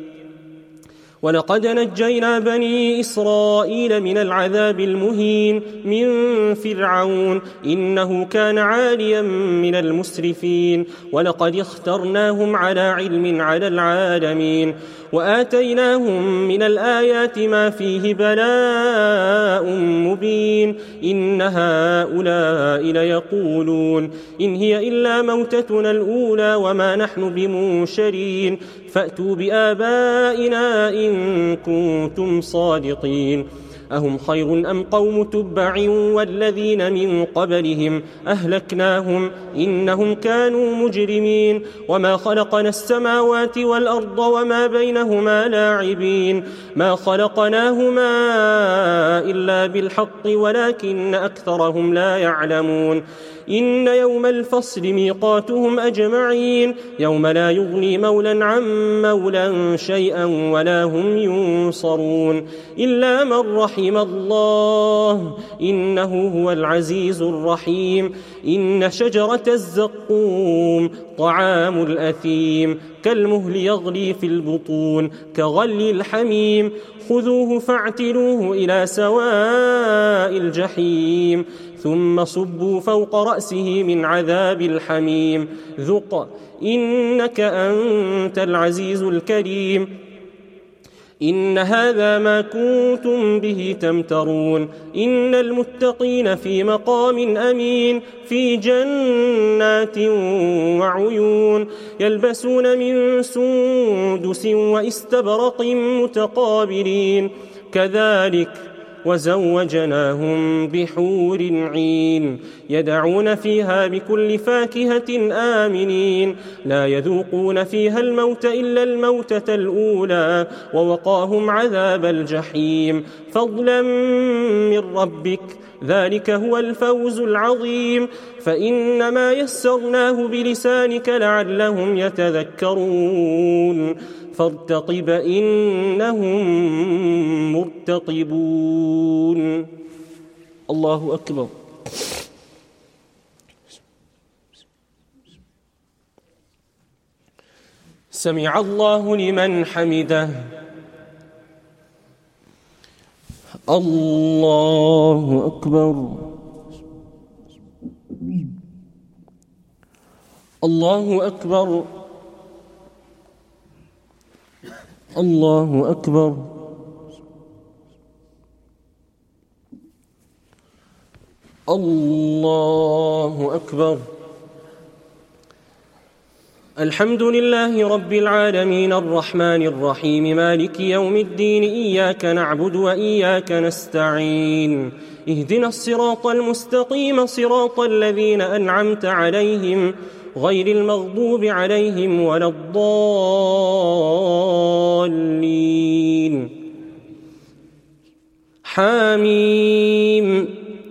ولقد نجينا بني إسرائيل من العذاب المهين من فرعون إنه كان عاليا من المسرفين ولقد اخترناهم على علم على العالمين وآتيناهم من الآيات ما فيه بلاء مبين إن هؤلاء ليقولون إن هي إلا موتتنا الأولى وما نحن بمنشرين فأتوا بآبائنا إن كنتم صادقين أهم خير أم قوم تبع والذين من قبلهم أهلكناهم إنهم كانوا مجرمين وما خلقنا السماوات والأرض وما بينهما لاعبين ما خلقناهما إلا بالحق ولكن أكثرهم لا يعلمون إن يوم الفصل ميقاتهم أجمعين يوم لا يغني مولا عن مولا شيئا ولا هم ينصرون إلا من رحم الله إنه هو العزيز الرحيم إن شجرة الزقوم طعام الأثيم كالمهل يغلي في البطون كغلي الحميم خذوه فاعتلوه إلى سواء الجحيم ثم صبوا فوق رأسه من عذاب الحميم ذق إنك أنت العزيز الكريم إن هذا ما كنتم به تمترون إن المتقين في مقام أمين في جنات وعيون يلبسون من سندس واستبرق متقابلين كذلك وزوجناهم بحور عين يدعون فيها بكل فاكهة آمنين لا يذوقون فيها الموت إلا الموتة الأولى ووقاهم عذاب الجحيم فضلا من ربك ذلك هو الفوز العظيم فإنما يسرناه بلسانك لعلهم يتذكرون فارتقب إنهم مرتقبون. الله أكبر. سمع الله لمن حمده. الله أكبر. الله أكبر. الله أكبر. الله أكبر. الحمد لله رب العالمين الرحمن الرحيم مالك يوم الدين إياك نعبد وإياك نستعين اهدنا الصراط المستقيم صراط الذين أنعمت عليهم غير المغضوب عليهم ولا الضالين حاميم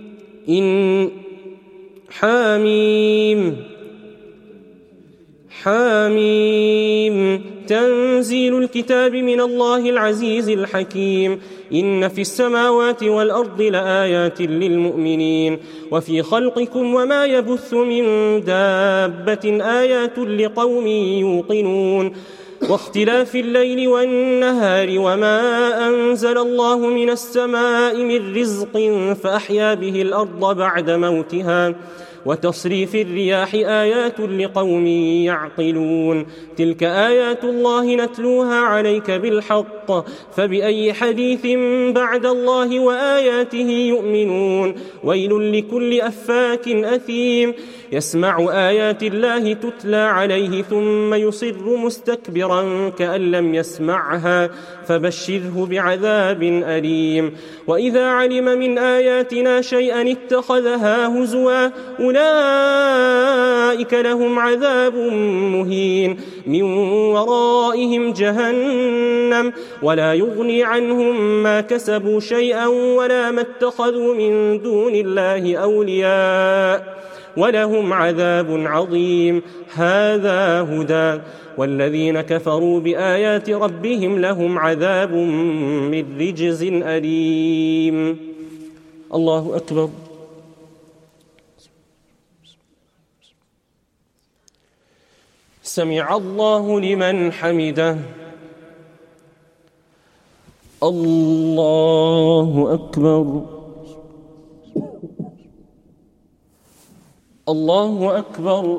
حاميم تنزيل الكتاب من الله العزيز الحكيم. إن في السماوات والأرض لآيات للمؤمنين وفي خلقكم وما يبث من دابة آيات لقوم يوقنون واختلاف الليل والنهار وما أنزل الله من السماء من رزق فأحيا به الأرض بعد موتها وتصريف الرياح آيات لقوم يعقلون. تلك آيات الله نتلوها عليك بالحق فبأي حديث بعد الله وآياته يؤمنون. ويل لكل أفاك أثيم يسمع آيات الله تتلى عليه ثم يصر مستكبرا كأن لم يسمعها فبشره بعذاب أليم. وإذا علم من آياتنا شيئا اتخذها هزوا أولئك لهم عذاب مهين من ورائهم جهنم ولا يغني عنهم ما كسبوا شيئا ولا ما اتخذوا من دون الله أولياء ولهم عذاب عظيم. هذا هدى والذين كفروا بآيات ربهم لهم عذاب من رجز أليم. الله أكبر. سمع الله لمن حمده. الله أكبر. الله أكبر.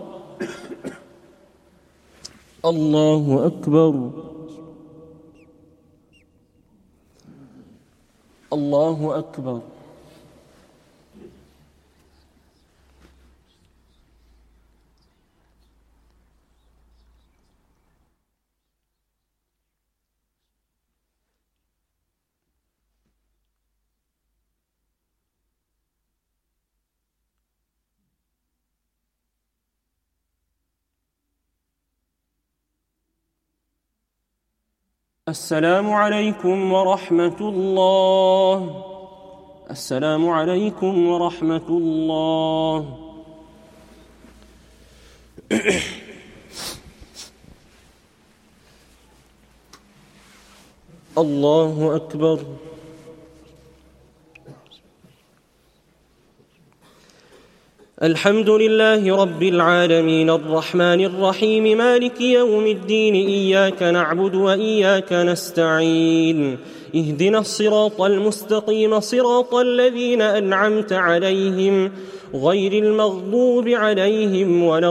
الله أكبر. الله أكبر. السلام عليكم ورحمة الله. السلام عليكم ورحمة الله. الله أكبر. الحمد لله رب العالمين الرحمن الرحيم مالك يوم الدين إياك نعبد وإياك نستعين اهدنا الصراط المستقيم صراط الذين أنعمت عليهم غير المغضوب عليهم ولا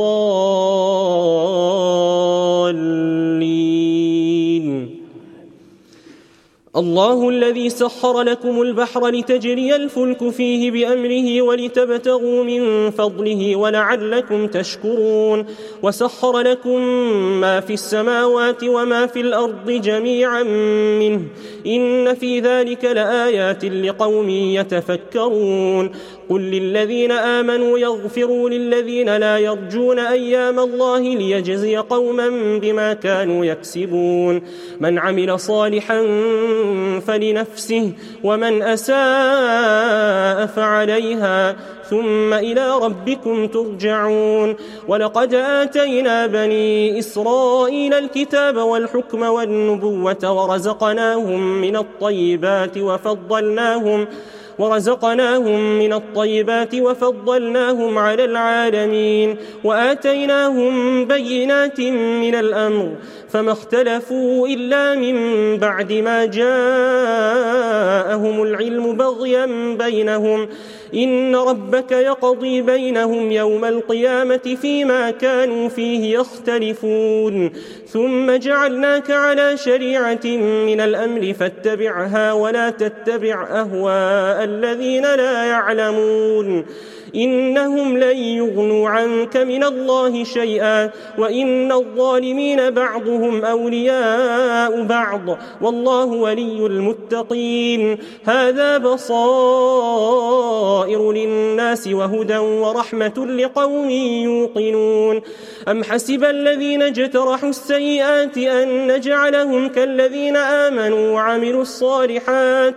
الضالين. الله الذي سخر لكم البحر لتجري الفلك فيه بأمره ولتبتغوا من فضله ولعلكم تشكرون. وسخر لكم ما في السماوات وما في الأرض جميعا منه إن في ذلك لآيات لقوم يتفكرون. قل للذين آمنوا يغفروا للذين لا يرجون أيام الله ليجزي قوما بما كانوا يكسبون. من عمل صالحا فلنفسه ومن أساء فعليها ثم إلى ربكم ترجعون. ولقد آتينا بني إسرائيل الكتاب والحكم والنبوة ورزقناهم من الطيبات وفضلناهم على العالمين وآتيناهم بينات من الأمر فما اختلفوا إلا من بعد ما جاءهم العلم بغيا بينهم إن ربك يقضي بينهم يوم القيامة فيما كانوا فيه يختلفون. ثم جعلناك على شريعة من الأمر فاتبعها ولا تتبع أهواء الذين لا يعلمون إنهم لن يغنوا عنك من الله شيئا وإن الظالمين بعضهم أولياء بعض والله ولي المتقين. هذا بصائر للناس وهدى ورحمة لقوم يوقنون. أم حسب الذين اجترحوا السيئات أن نجعلهم كالذين آمنوا وعملوا الصالحات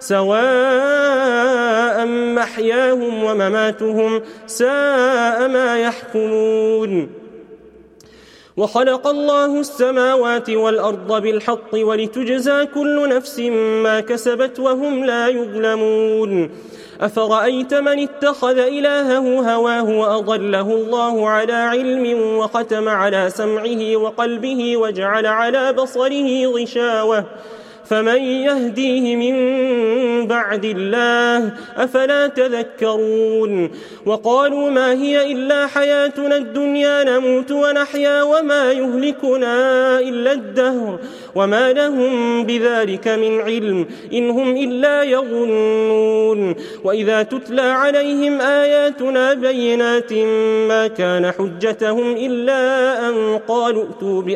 سواء محياهم ومماتهم ساء ما يحكمون. وخلق الله السماوات والأرض بالحق ولتجزى كل نفس ما كسبت وهم لا يظلمون. أفرأيت من اتخذ إلهه هواه وأضله الله على علم وختم على سمعه وقلبه وجعل على بصره غشاوة فمن يهديه من بعد الله أفلا تذكرون. وقالوا ما هي إلا حياتنا الدنيا نموت ونحيا وما يهلكنا إلا الدهر وما لهم بذلك من علم إن هم إلا يظنون. وإذا تتلى عليهم آياتنا بينات ما كان حجتهم إلا أن قالوا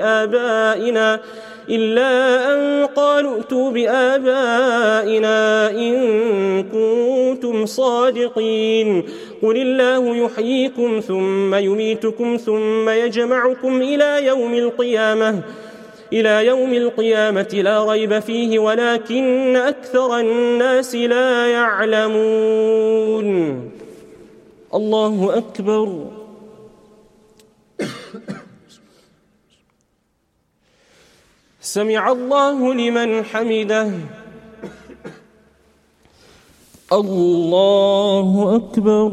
ائتوا بآبائنا إن كنتم صادقين. قل الله يحييكم ثم يميتكم ثم يجمعكم إلى يوم القيامة لا ريب فيه ولكن أكثر الناس لا يعلمون. الله أكبر. سمع الله لمن حمده. الله أكبر.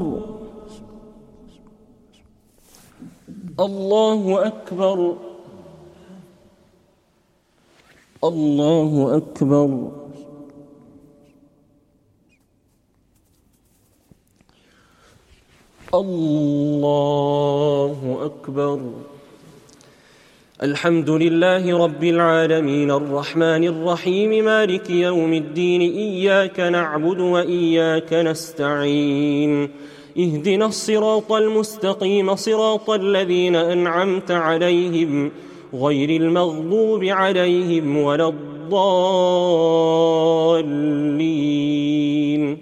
الله أكبر. الله أكبر. الله أكبر. الحمد لله رب العالمين الرحمن الرحيم مالك يوم الدين إياك نعبد وإياك نستعين اهدنا الصراط المستقيم صراط الذين أنعمت عليهم غير المغضوب عليهم ولا الضالين.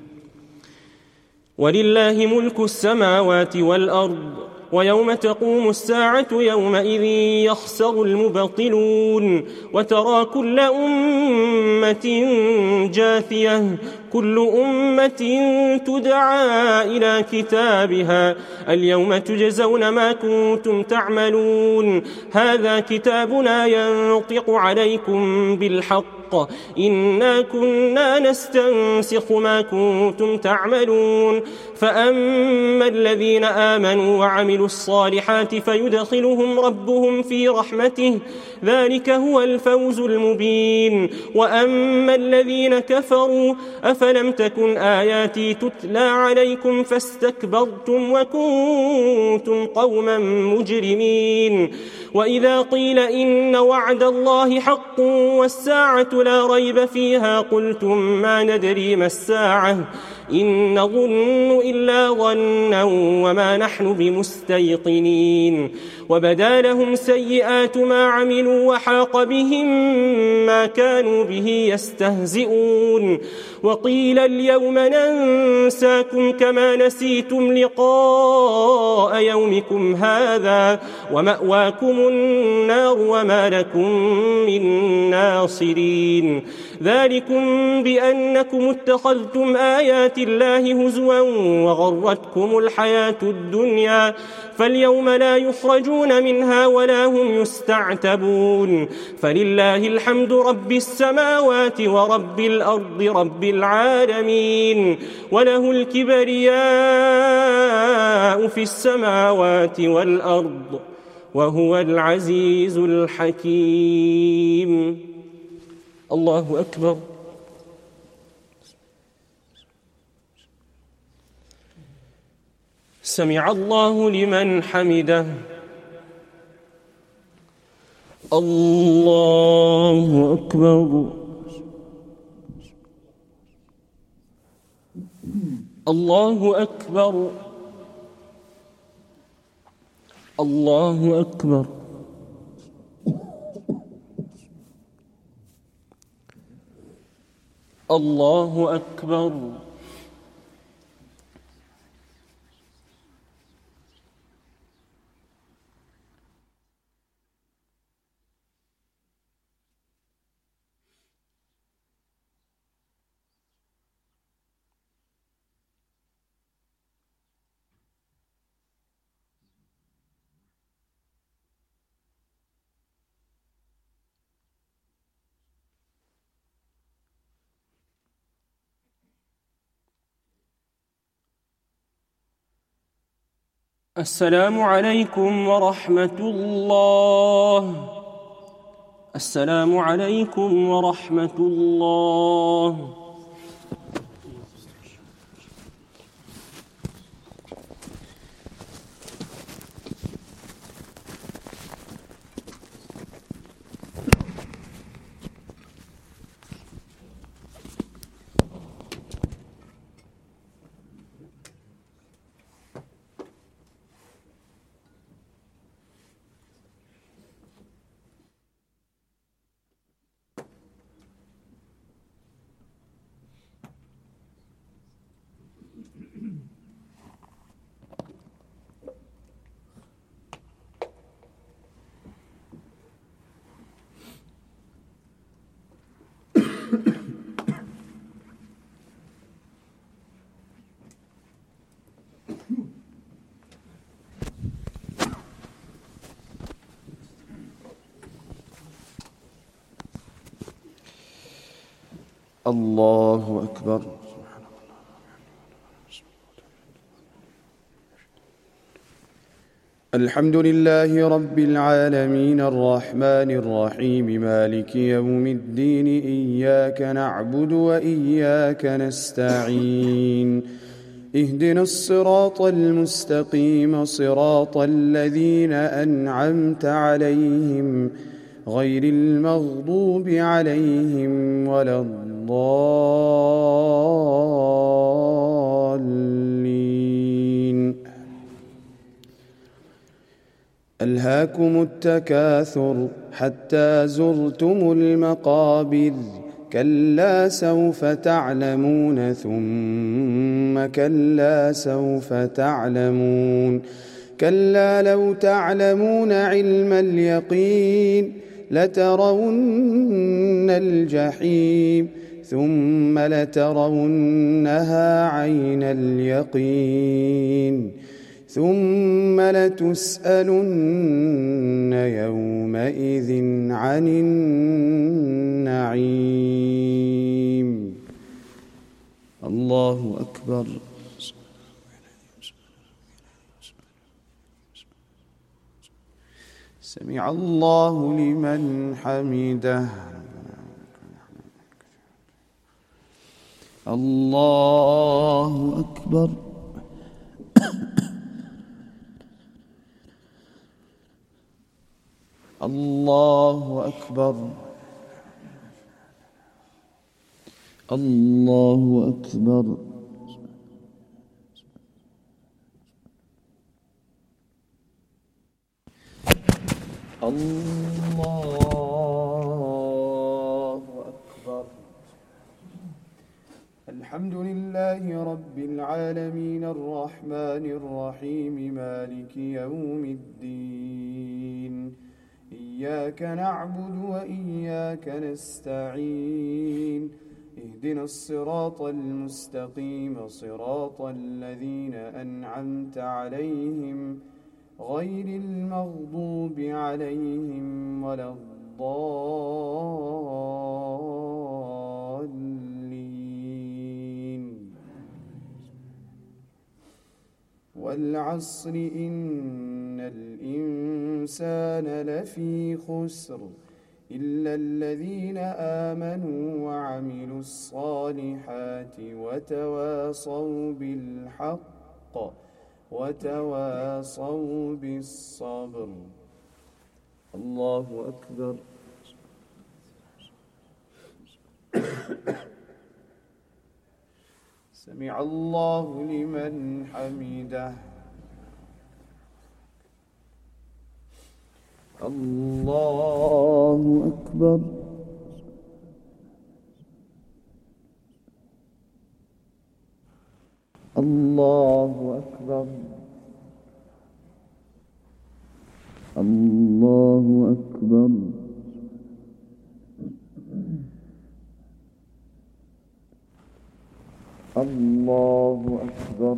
ولله ملك السماوات والأرض ويوم تقوم الساعة يومئذ يخسر المبطلون. وترى كل أمة جاثية كل أمة تدعى إلى كتابها اليوم تجزون ما كنتم تعملون. هذا كتابنا ينطق عليكم بالحق إنا كنا نستنسخ ما كنتم تعملون. فأما الذين آمنوا وعملوا الصالحات فيدخلهم ربهم في رحمته ذلك هو الفوز المبين. وأما الذين كفروا أفلم تكن آياتي تتلى عليكم فاستكبرتم وكنتم قوما مجرمين. وإذا قيل إن وعد الله حق والساعة لا ريب فيها قلتم ما ندري ما الساعة إن نظن إلا ظنا وما نحن بمستيقنين. وبدا لهم سيئات ما عملوا وحاق بهم ما كانوا به يستهزئون. وقيل اليوم ننساكم كما نسيتم لقاء يومكم هذا ومأواكم النار وما لكم من ناصرين. ذلكم بأنكم اتخذتم آيات الله هزوا وغرتكم الحياة الدنيا فاليوم لا يخرجون منها ولا هم يستعتبون. فلله الحمد رب السماوات ورب الأرض رب العالمين وله الكبرياء في السماوات والأرض وهو العزيز الحكيم. الله أكبر. سمع الله لمن حمده. الله أكبر. الله أكبر الله أكبر الله أكبر السلام عليكم ورحمة الله السلام عليكم ورحمة الله الله أكبر الحمد لله رب العالمين الرحمن الرحيم مالك يوم الدين إياك نعبد وإياك نستعين اهدنا الصراط المستقيم صراط الذين أنعمت عليهم غير المغضوب عليهم ولا الضالين ألهاكم التكاثر حتى زرتم المقابر كلا سوف تعلمون ثم كلا سوف تعلمون كلا لو تعلمون علم اليقين لترون الجحيم ثم لترونها عين اليقين ثم لتسألن يومئذ عن النعيم الله أكبر سمع الله لمن حمده الله أكبر الله أكبر الله أكبر الله أكبر الحمد لله رب العالمين الرحمن الرحيم مالك يوم الدين إياك نعبد وإياك نستعين اهدنا الصراط المستقيم صراط الذين أنعمت عليهم غير المغضوب عليهم ولا الضالين والعصر إن الإنسان لفي خسر إلا الذين آمنوا وعملوا الصالحات وتواصوا بالحق وتواصوا بالصبر الله أكبر سمع سمع الله لمن حمده. الله أكبر. الله أكبر. الله أكبر. الله أكبر.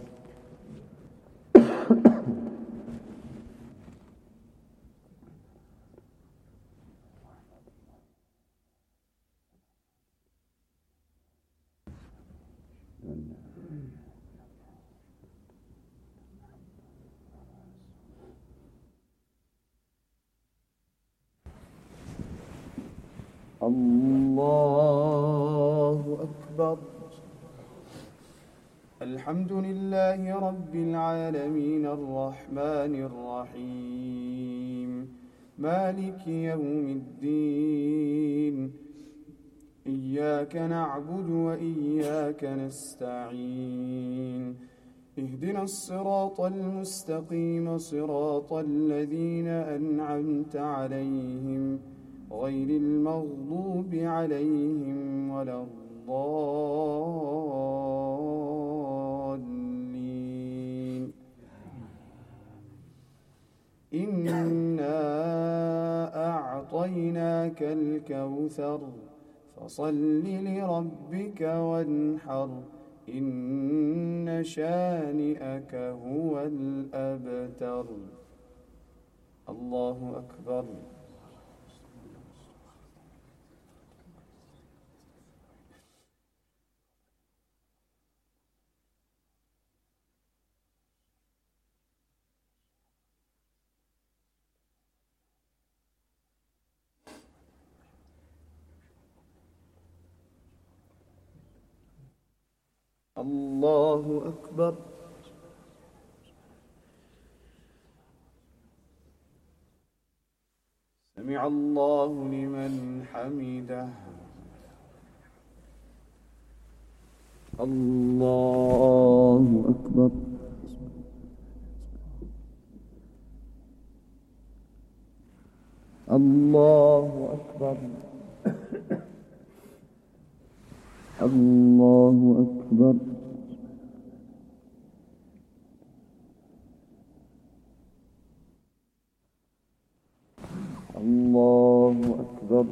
الله أكبر. الحمد لله رب العالمين الرحمن الرحيم مالك يوم الدين إياك نعبد وإياك نستعين اهدنا الصراط المستقيم صراط الذين أنعمت عليهم غير المغضوب عليهم ولا الضالين. إنا أعطيناك الكوثر فصل لربك وانحر إن شانئك هو الأبتر. الله أكبر. الله أكبر. سمع الله لمن حمده. الله أكبر. الله أكبر. الله أكبر. الله أكبر.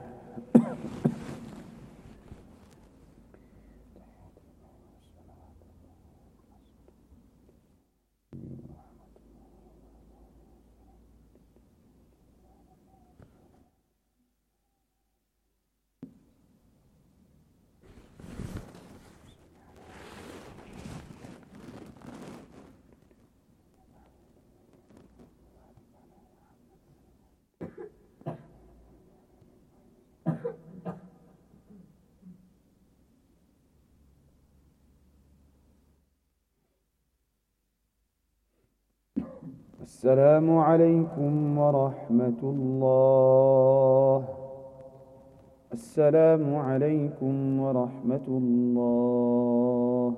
السلام عليكم ورحمة الله. السلام عليكم ورحمة الله.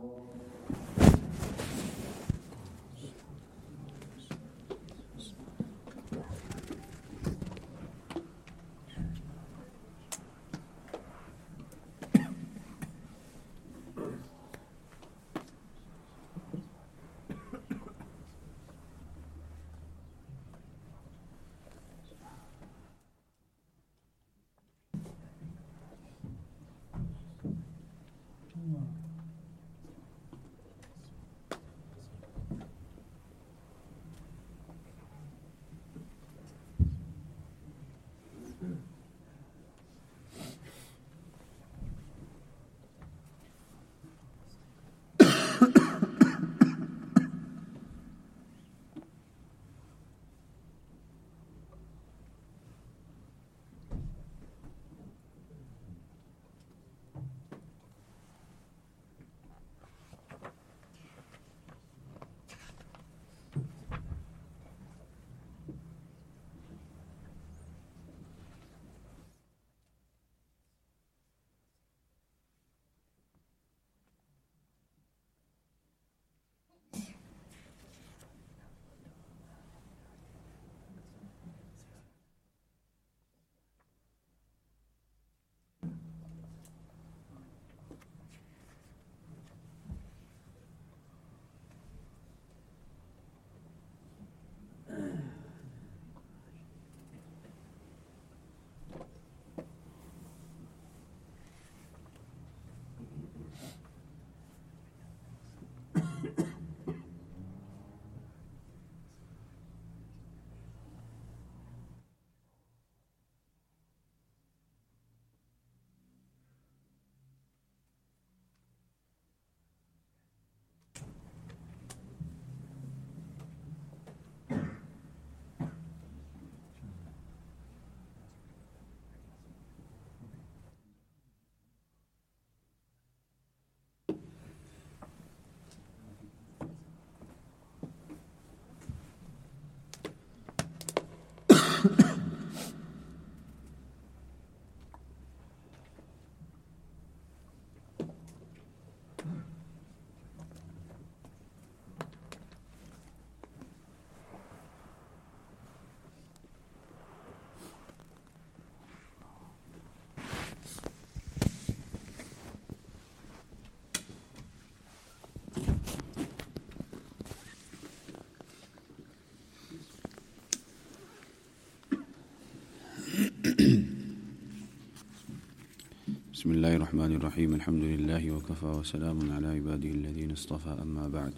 بسم الله الرحمن الرحيم الحمد لله وكفى وسلام على عباده الذين اصطفى أما بعد.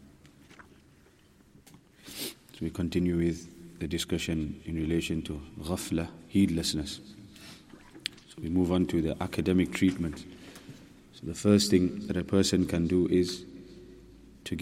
So we continue with the discussion in relation to ghafla, heedlessness. So we move on to the academic treatment. So the first thing that a person can do is to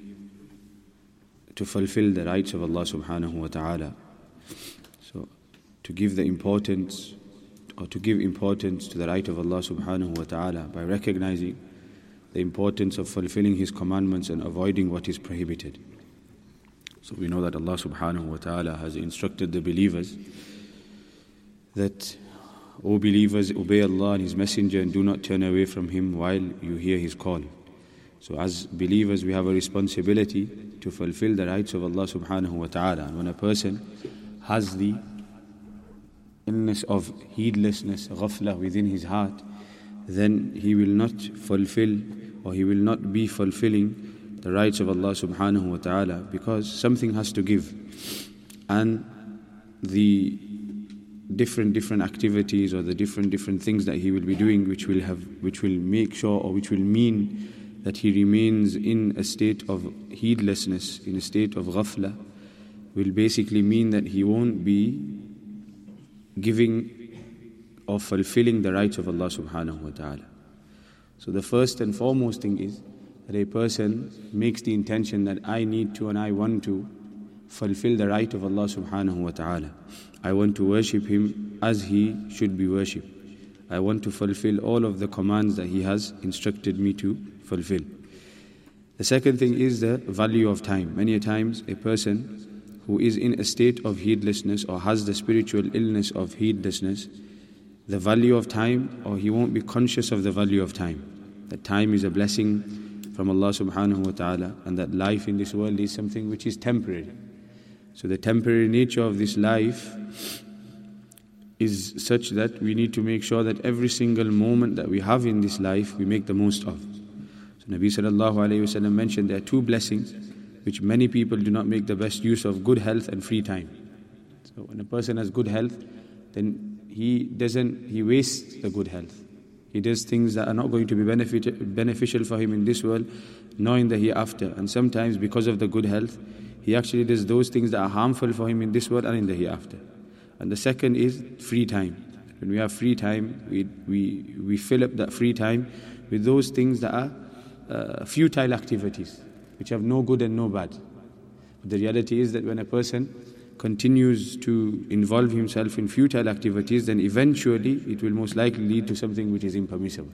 fulfill the rights of Allah subhanahu wa ta'ala. So to give importance to the right of Allah subhanahu wa ta'ala by recognizing the importance of fulfilling His commandments and avoiding what is prohibited. So we know that Allah subhanahu wa ta'ala has instructed the believers that, O believers, obey Allah and His Messenger and do not turn away from Him while you hear His call. So as believers we have a responsibility to fulfill the rights of Allah subhanahu wa ta'ala. And when a person has the illness of heedlessness, ghafla within his heart, then he will not fulfill or he will not be fulfilling the rights of Allah subhanahu wa ta'ala, because something has to give. And the different activities or the different things that he will be doing which will make sure or which will mean that he remains in a state of heedlessness, in a state of ghafla, will basically mean that he won't be giving or fulfilling the rights of Allah subhanahu wa ta'ala. So the first and foremost thing is that a person makes the intention that I need to and I want to fulfill the right of Allah subhanahu wa ta'ala. I want to worship Him as He should be worshipped. I want to fulfill all of the commands that He has instructed me to fulfill. The second thing is the value of time. Many times a person who is in a state of heedlessness or has the spiritual illness of heedlessness, the value of time, or he won't be conscious of the value of time. That time is a blessing from Allah subhanahu wa ta'ala, and that life in this world is something which is temporary. So the temporary nature of this life is such that we need to make sure that every single moment that we have in this life we make the most of. So Nabi sallallahu alayhi wa sallam mentioned there are two blessings which many people do not make the best use of: good health and free time. So when a person has good health, then he wastes the good health. He does things that are not going to be beneficial for him in this world, nor in the hereafter. And sometimes because of the good health, he actually does those things that are harmful for him in this world and in the hereafter. And the second is free time. When we have free time, we fill up that free time with those things that are futile activities, which have no good and no bad. But the reality is that when a person continues to involve himself in futile activities, then eventually it will most likely lead to something which is impermissible.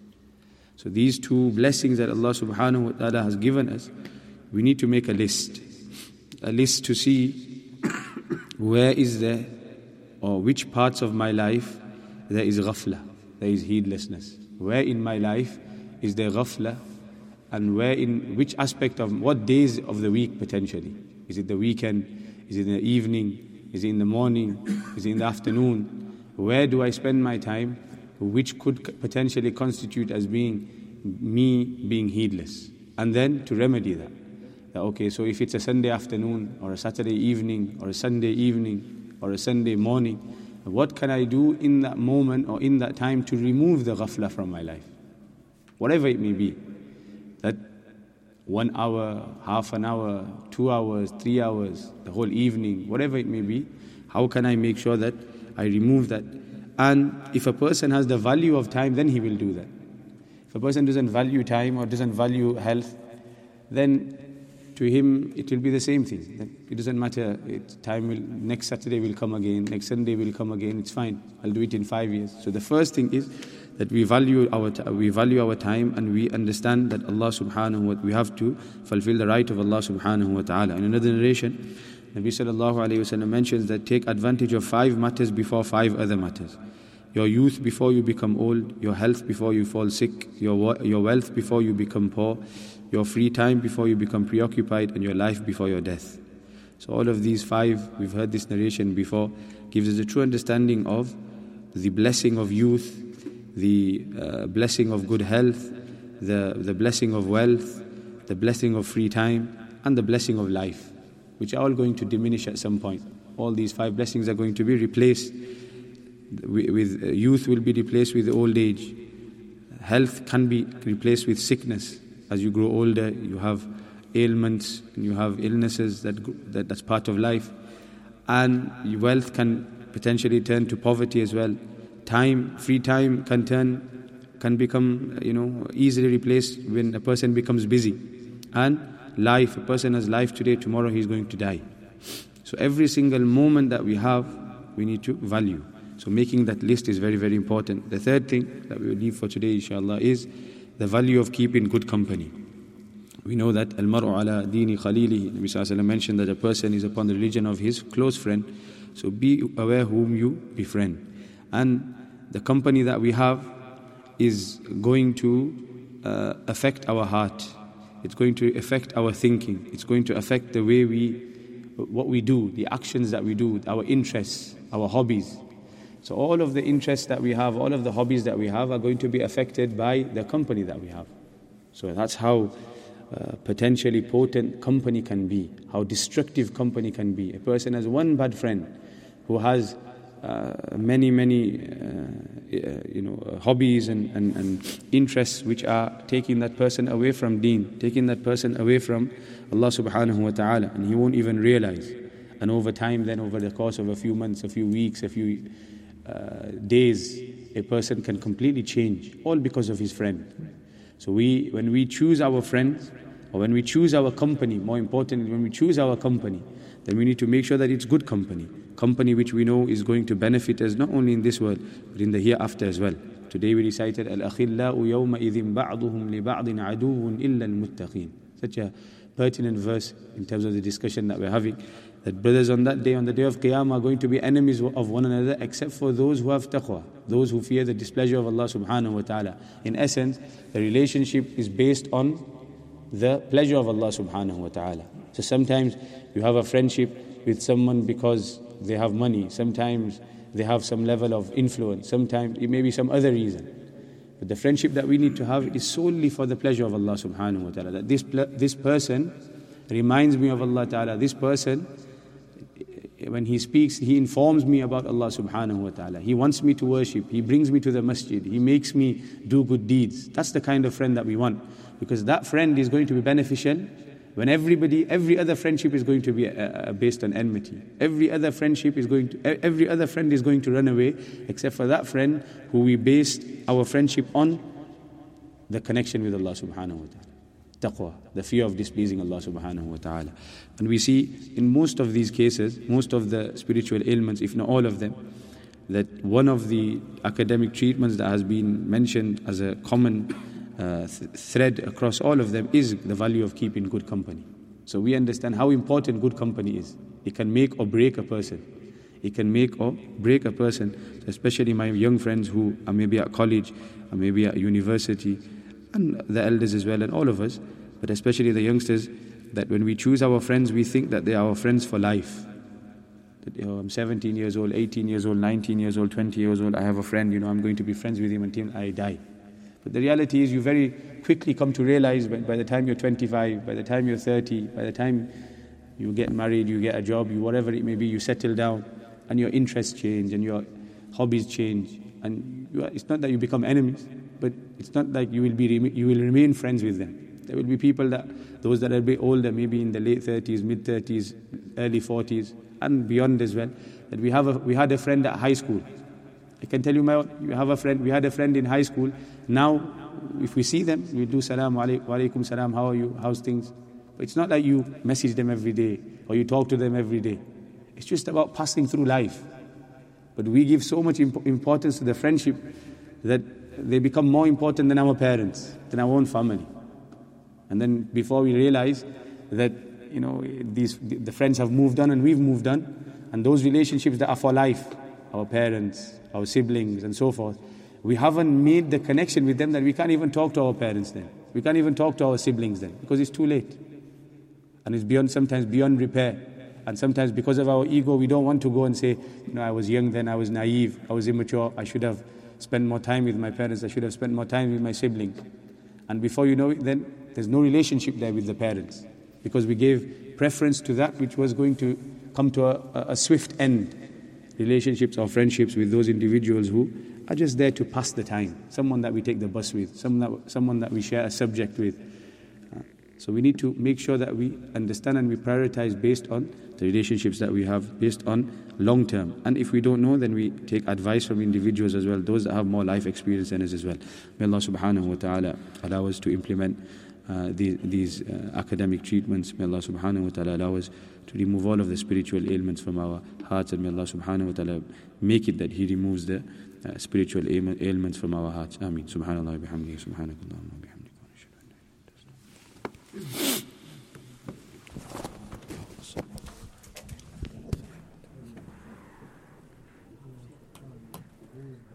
So these two blessings that Allah subhanahu wa ta'ala has given us, we need to make a list to see where is there or which parts of my life there is ghafla, there is heedlessness. Where in my life is there ghafla, and where in which aspect of what days of the week potentially. Is it the weekend? Is it in the evening? Is it in the morning? Is it in the afternoon? Where do I spend my time which could potentially constitute as being me being heedless? And then to remedy that. Okay, so if it's a Sunday afternoon or a Saturday evening or a Sunday evening or a Sunday morning, what can I do in that moment or in that time to remove the ghafla from my life? Whatever it may be. That 1 hour, half an hour, 2 hours, 3 hours, the whole evening, whatever it may be, how can I make sure that I remove that? And if a person has the value of time, then he will do that. If a person doesn't value time or doesn't value health, then to him it will be the same thing. It doesn't matter, next Saturday will come again, next Sunday will come again, it's fine, I'll do it in 5 years. So the first thing is that we value our time, and we understand that Allah subhanahu wa ta'ala, we have to fulfill the right of Allah subhanahu wa ta'ala. In another narration, Nabi sallallahu alayhi wa sallam mentions that take advantage of 5 matters before 5 other matters. Your youth before you become old, your health before you fall sick, your wealth before you become poor, your free time before you become preoccupied, and your life before your death. So all of these 5, we've heard this narration before, gives us a true understanding of the blessing of youth, the blessing of good health, the blessing of wealth, the blessing of free time, and the blessing of life, which are all going to diminish at some point. All these 5 blessings are going to be replaced with youth will be replaced with old age. Health can be replaced with sickness. As you grow older, you have ailments and you have illnesses that's part of life. And wealth can potentially turn to poverty as well. Free time can become easily replaced when a person becomes busy. And life, a person has life today, tomorrow he's going to die. So every single moment that we have, we need to value. So making that list is very, very important. The third thing that we will leave for today, inshallah, is the value of keeping good company. We know that al-mar'u ala dini khalilihi. Nabi sallallahu alayhi wa sallam mentioned that a person is upon the religion of his close friend. So be aware whom you befriend. And the company that we have is going to affect our heart. It's going to affect our thinking. It's going to affect the way what we do, the actions that we do, our interests, our hobbies. So all of the interests that we have, all of the hobbies that we have are going to be affected by the company that we have. So that's how potentially potent company can be, how destructive company can be. A person has one bad friend who has many hobbies and interests which are taking that person away from deen, taking that person away from Allah subhanahu wa ta'ala, and he won't even realize. And over time, then over the course of a few months, a few weeks, a few days, a person can completely change, all because of his friend. So when we choose our friends, or when we choose our company, more importantly, when we choose our company, then we need to make sure that it's good company which we know is going to benefit us not only in this world, but in the hereafter as well. Today we recited, Al-akhillau yawma idhin ba'duhum li ba'din aduwwun illa al-muttaqin. Such a pertinent verse in terms of the discussion that we're having, that brothers on that day, on the day of Qiyamah, are going to be enemies of one another except for those who have taqwa, those who fear the displeasure of Allah subhanahu wa ta'ala. In essence, the relationship is based on the pleasure of Allah subhanahu wa ta'ala. So sometimes you have a friendship with someone because they have money, sometimes they have some level of influence, sometimes it may be some other reason. But the friendship that we need to have is solely for the pleasure of Allah subhanahu wa ta'ala. That this person reminds me of Allah ta'ala. This person, when he speaks, he informs me about Allah subhanahu wa ta'ala. He wants me to worship. He brings me to the masjid. He makes me do good deeds. That's the kind of friend that we want. Because that friend is going to be beneficial when every other friendship is going to be based on enmity. Every other friend is going to run away, except for that friend who we based our friendship on the connection with Allah subhanahu wa ta'ala. Taqwa, the fear of displeasing Allah subhanahu wa ta'ala. And we see in most of these cases, most of the spiritual ailments, if not all of them, that one of the academic treatments that has been mentioned as a common thread across all of them is the value of keeping good company. So we understand how important good company is. It can make or break a person. It can make or break a person, especially my young friends who are maybe at college, or maybe at university, and the elders as well, and all of us, but especially the youngsters, that when we choose our friends, we think that they are our friends for life. That, I'm 17 years old, 18 years old, 19 years old, 20 years old, I have a friend, I'm going to be friends with him until I die. But the reality is you very quickly come to realize by the time you're 25, by the time you're 30, by the time you get married, you get a job, whatever it may be, you settle down, and your interests change, and your hobbies change. And it's not that you become enemies, but it's not like you will remain friends with them. There will be people those that are a bit older, maybe in the late 30s, mid 30s, early 40s, and beyond as well, that we had a friend at high school. I can tell you, we had a friend in high school. Now, if we see them, we do salam, wa alaikum salam, how are you, how's things? But it's not like you message them every day, or you talk to them every day. It's just about passing through life. But we give so much importance to the friendship that they become more important than our parents, than our own family. And then before we realize that, the friends have moved on and we've moved on, and those relationships that are for life, our parents, our siblings and so forth, we haven't made the connection with them that we can't even talk to our parents then. We can't even talk to our siblings then, because it's too late. And it's sometimes beyond repair. And sometimes because of our ego, we don't want to go and say, I was young then, I was naive, I was immature, I should have spent more time with my parents, I should have spent more time with my siblings. And before you know it, then there's no relationship there with the parents, because we gave preference to that which was going to come to a swift end. relationships or friendships with those individuals who are just there to pass the time. Someone that we take the bus with, someone that we share a subject with. So we need to make sure that we understand and we prioritize based on the relationships that we have, based on long term. And if we don't know, then we take advice from individuals as well, those that have more life experience than us as well. May Allah subhanahu wa ta'ala allow us to implement these academic treatments. May Allah subhanahu wa ta'ala allow us to remove all of the spiritual ailments from our hearts, and may Allah subhanahu wa ta'ala make it that He removes the spiritual ailments from our hearts. Ameen. Subhanallah wa bihamdihi, subhanakallahumma wa bihamdihi.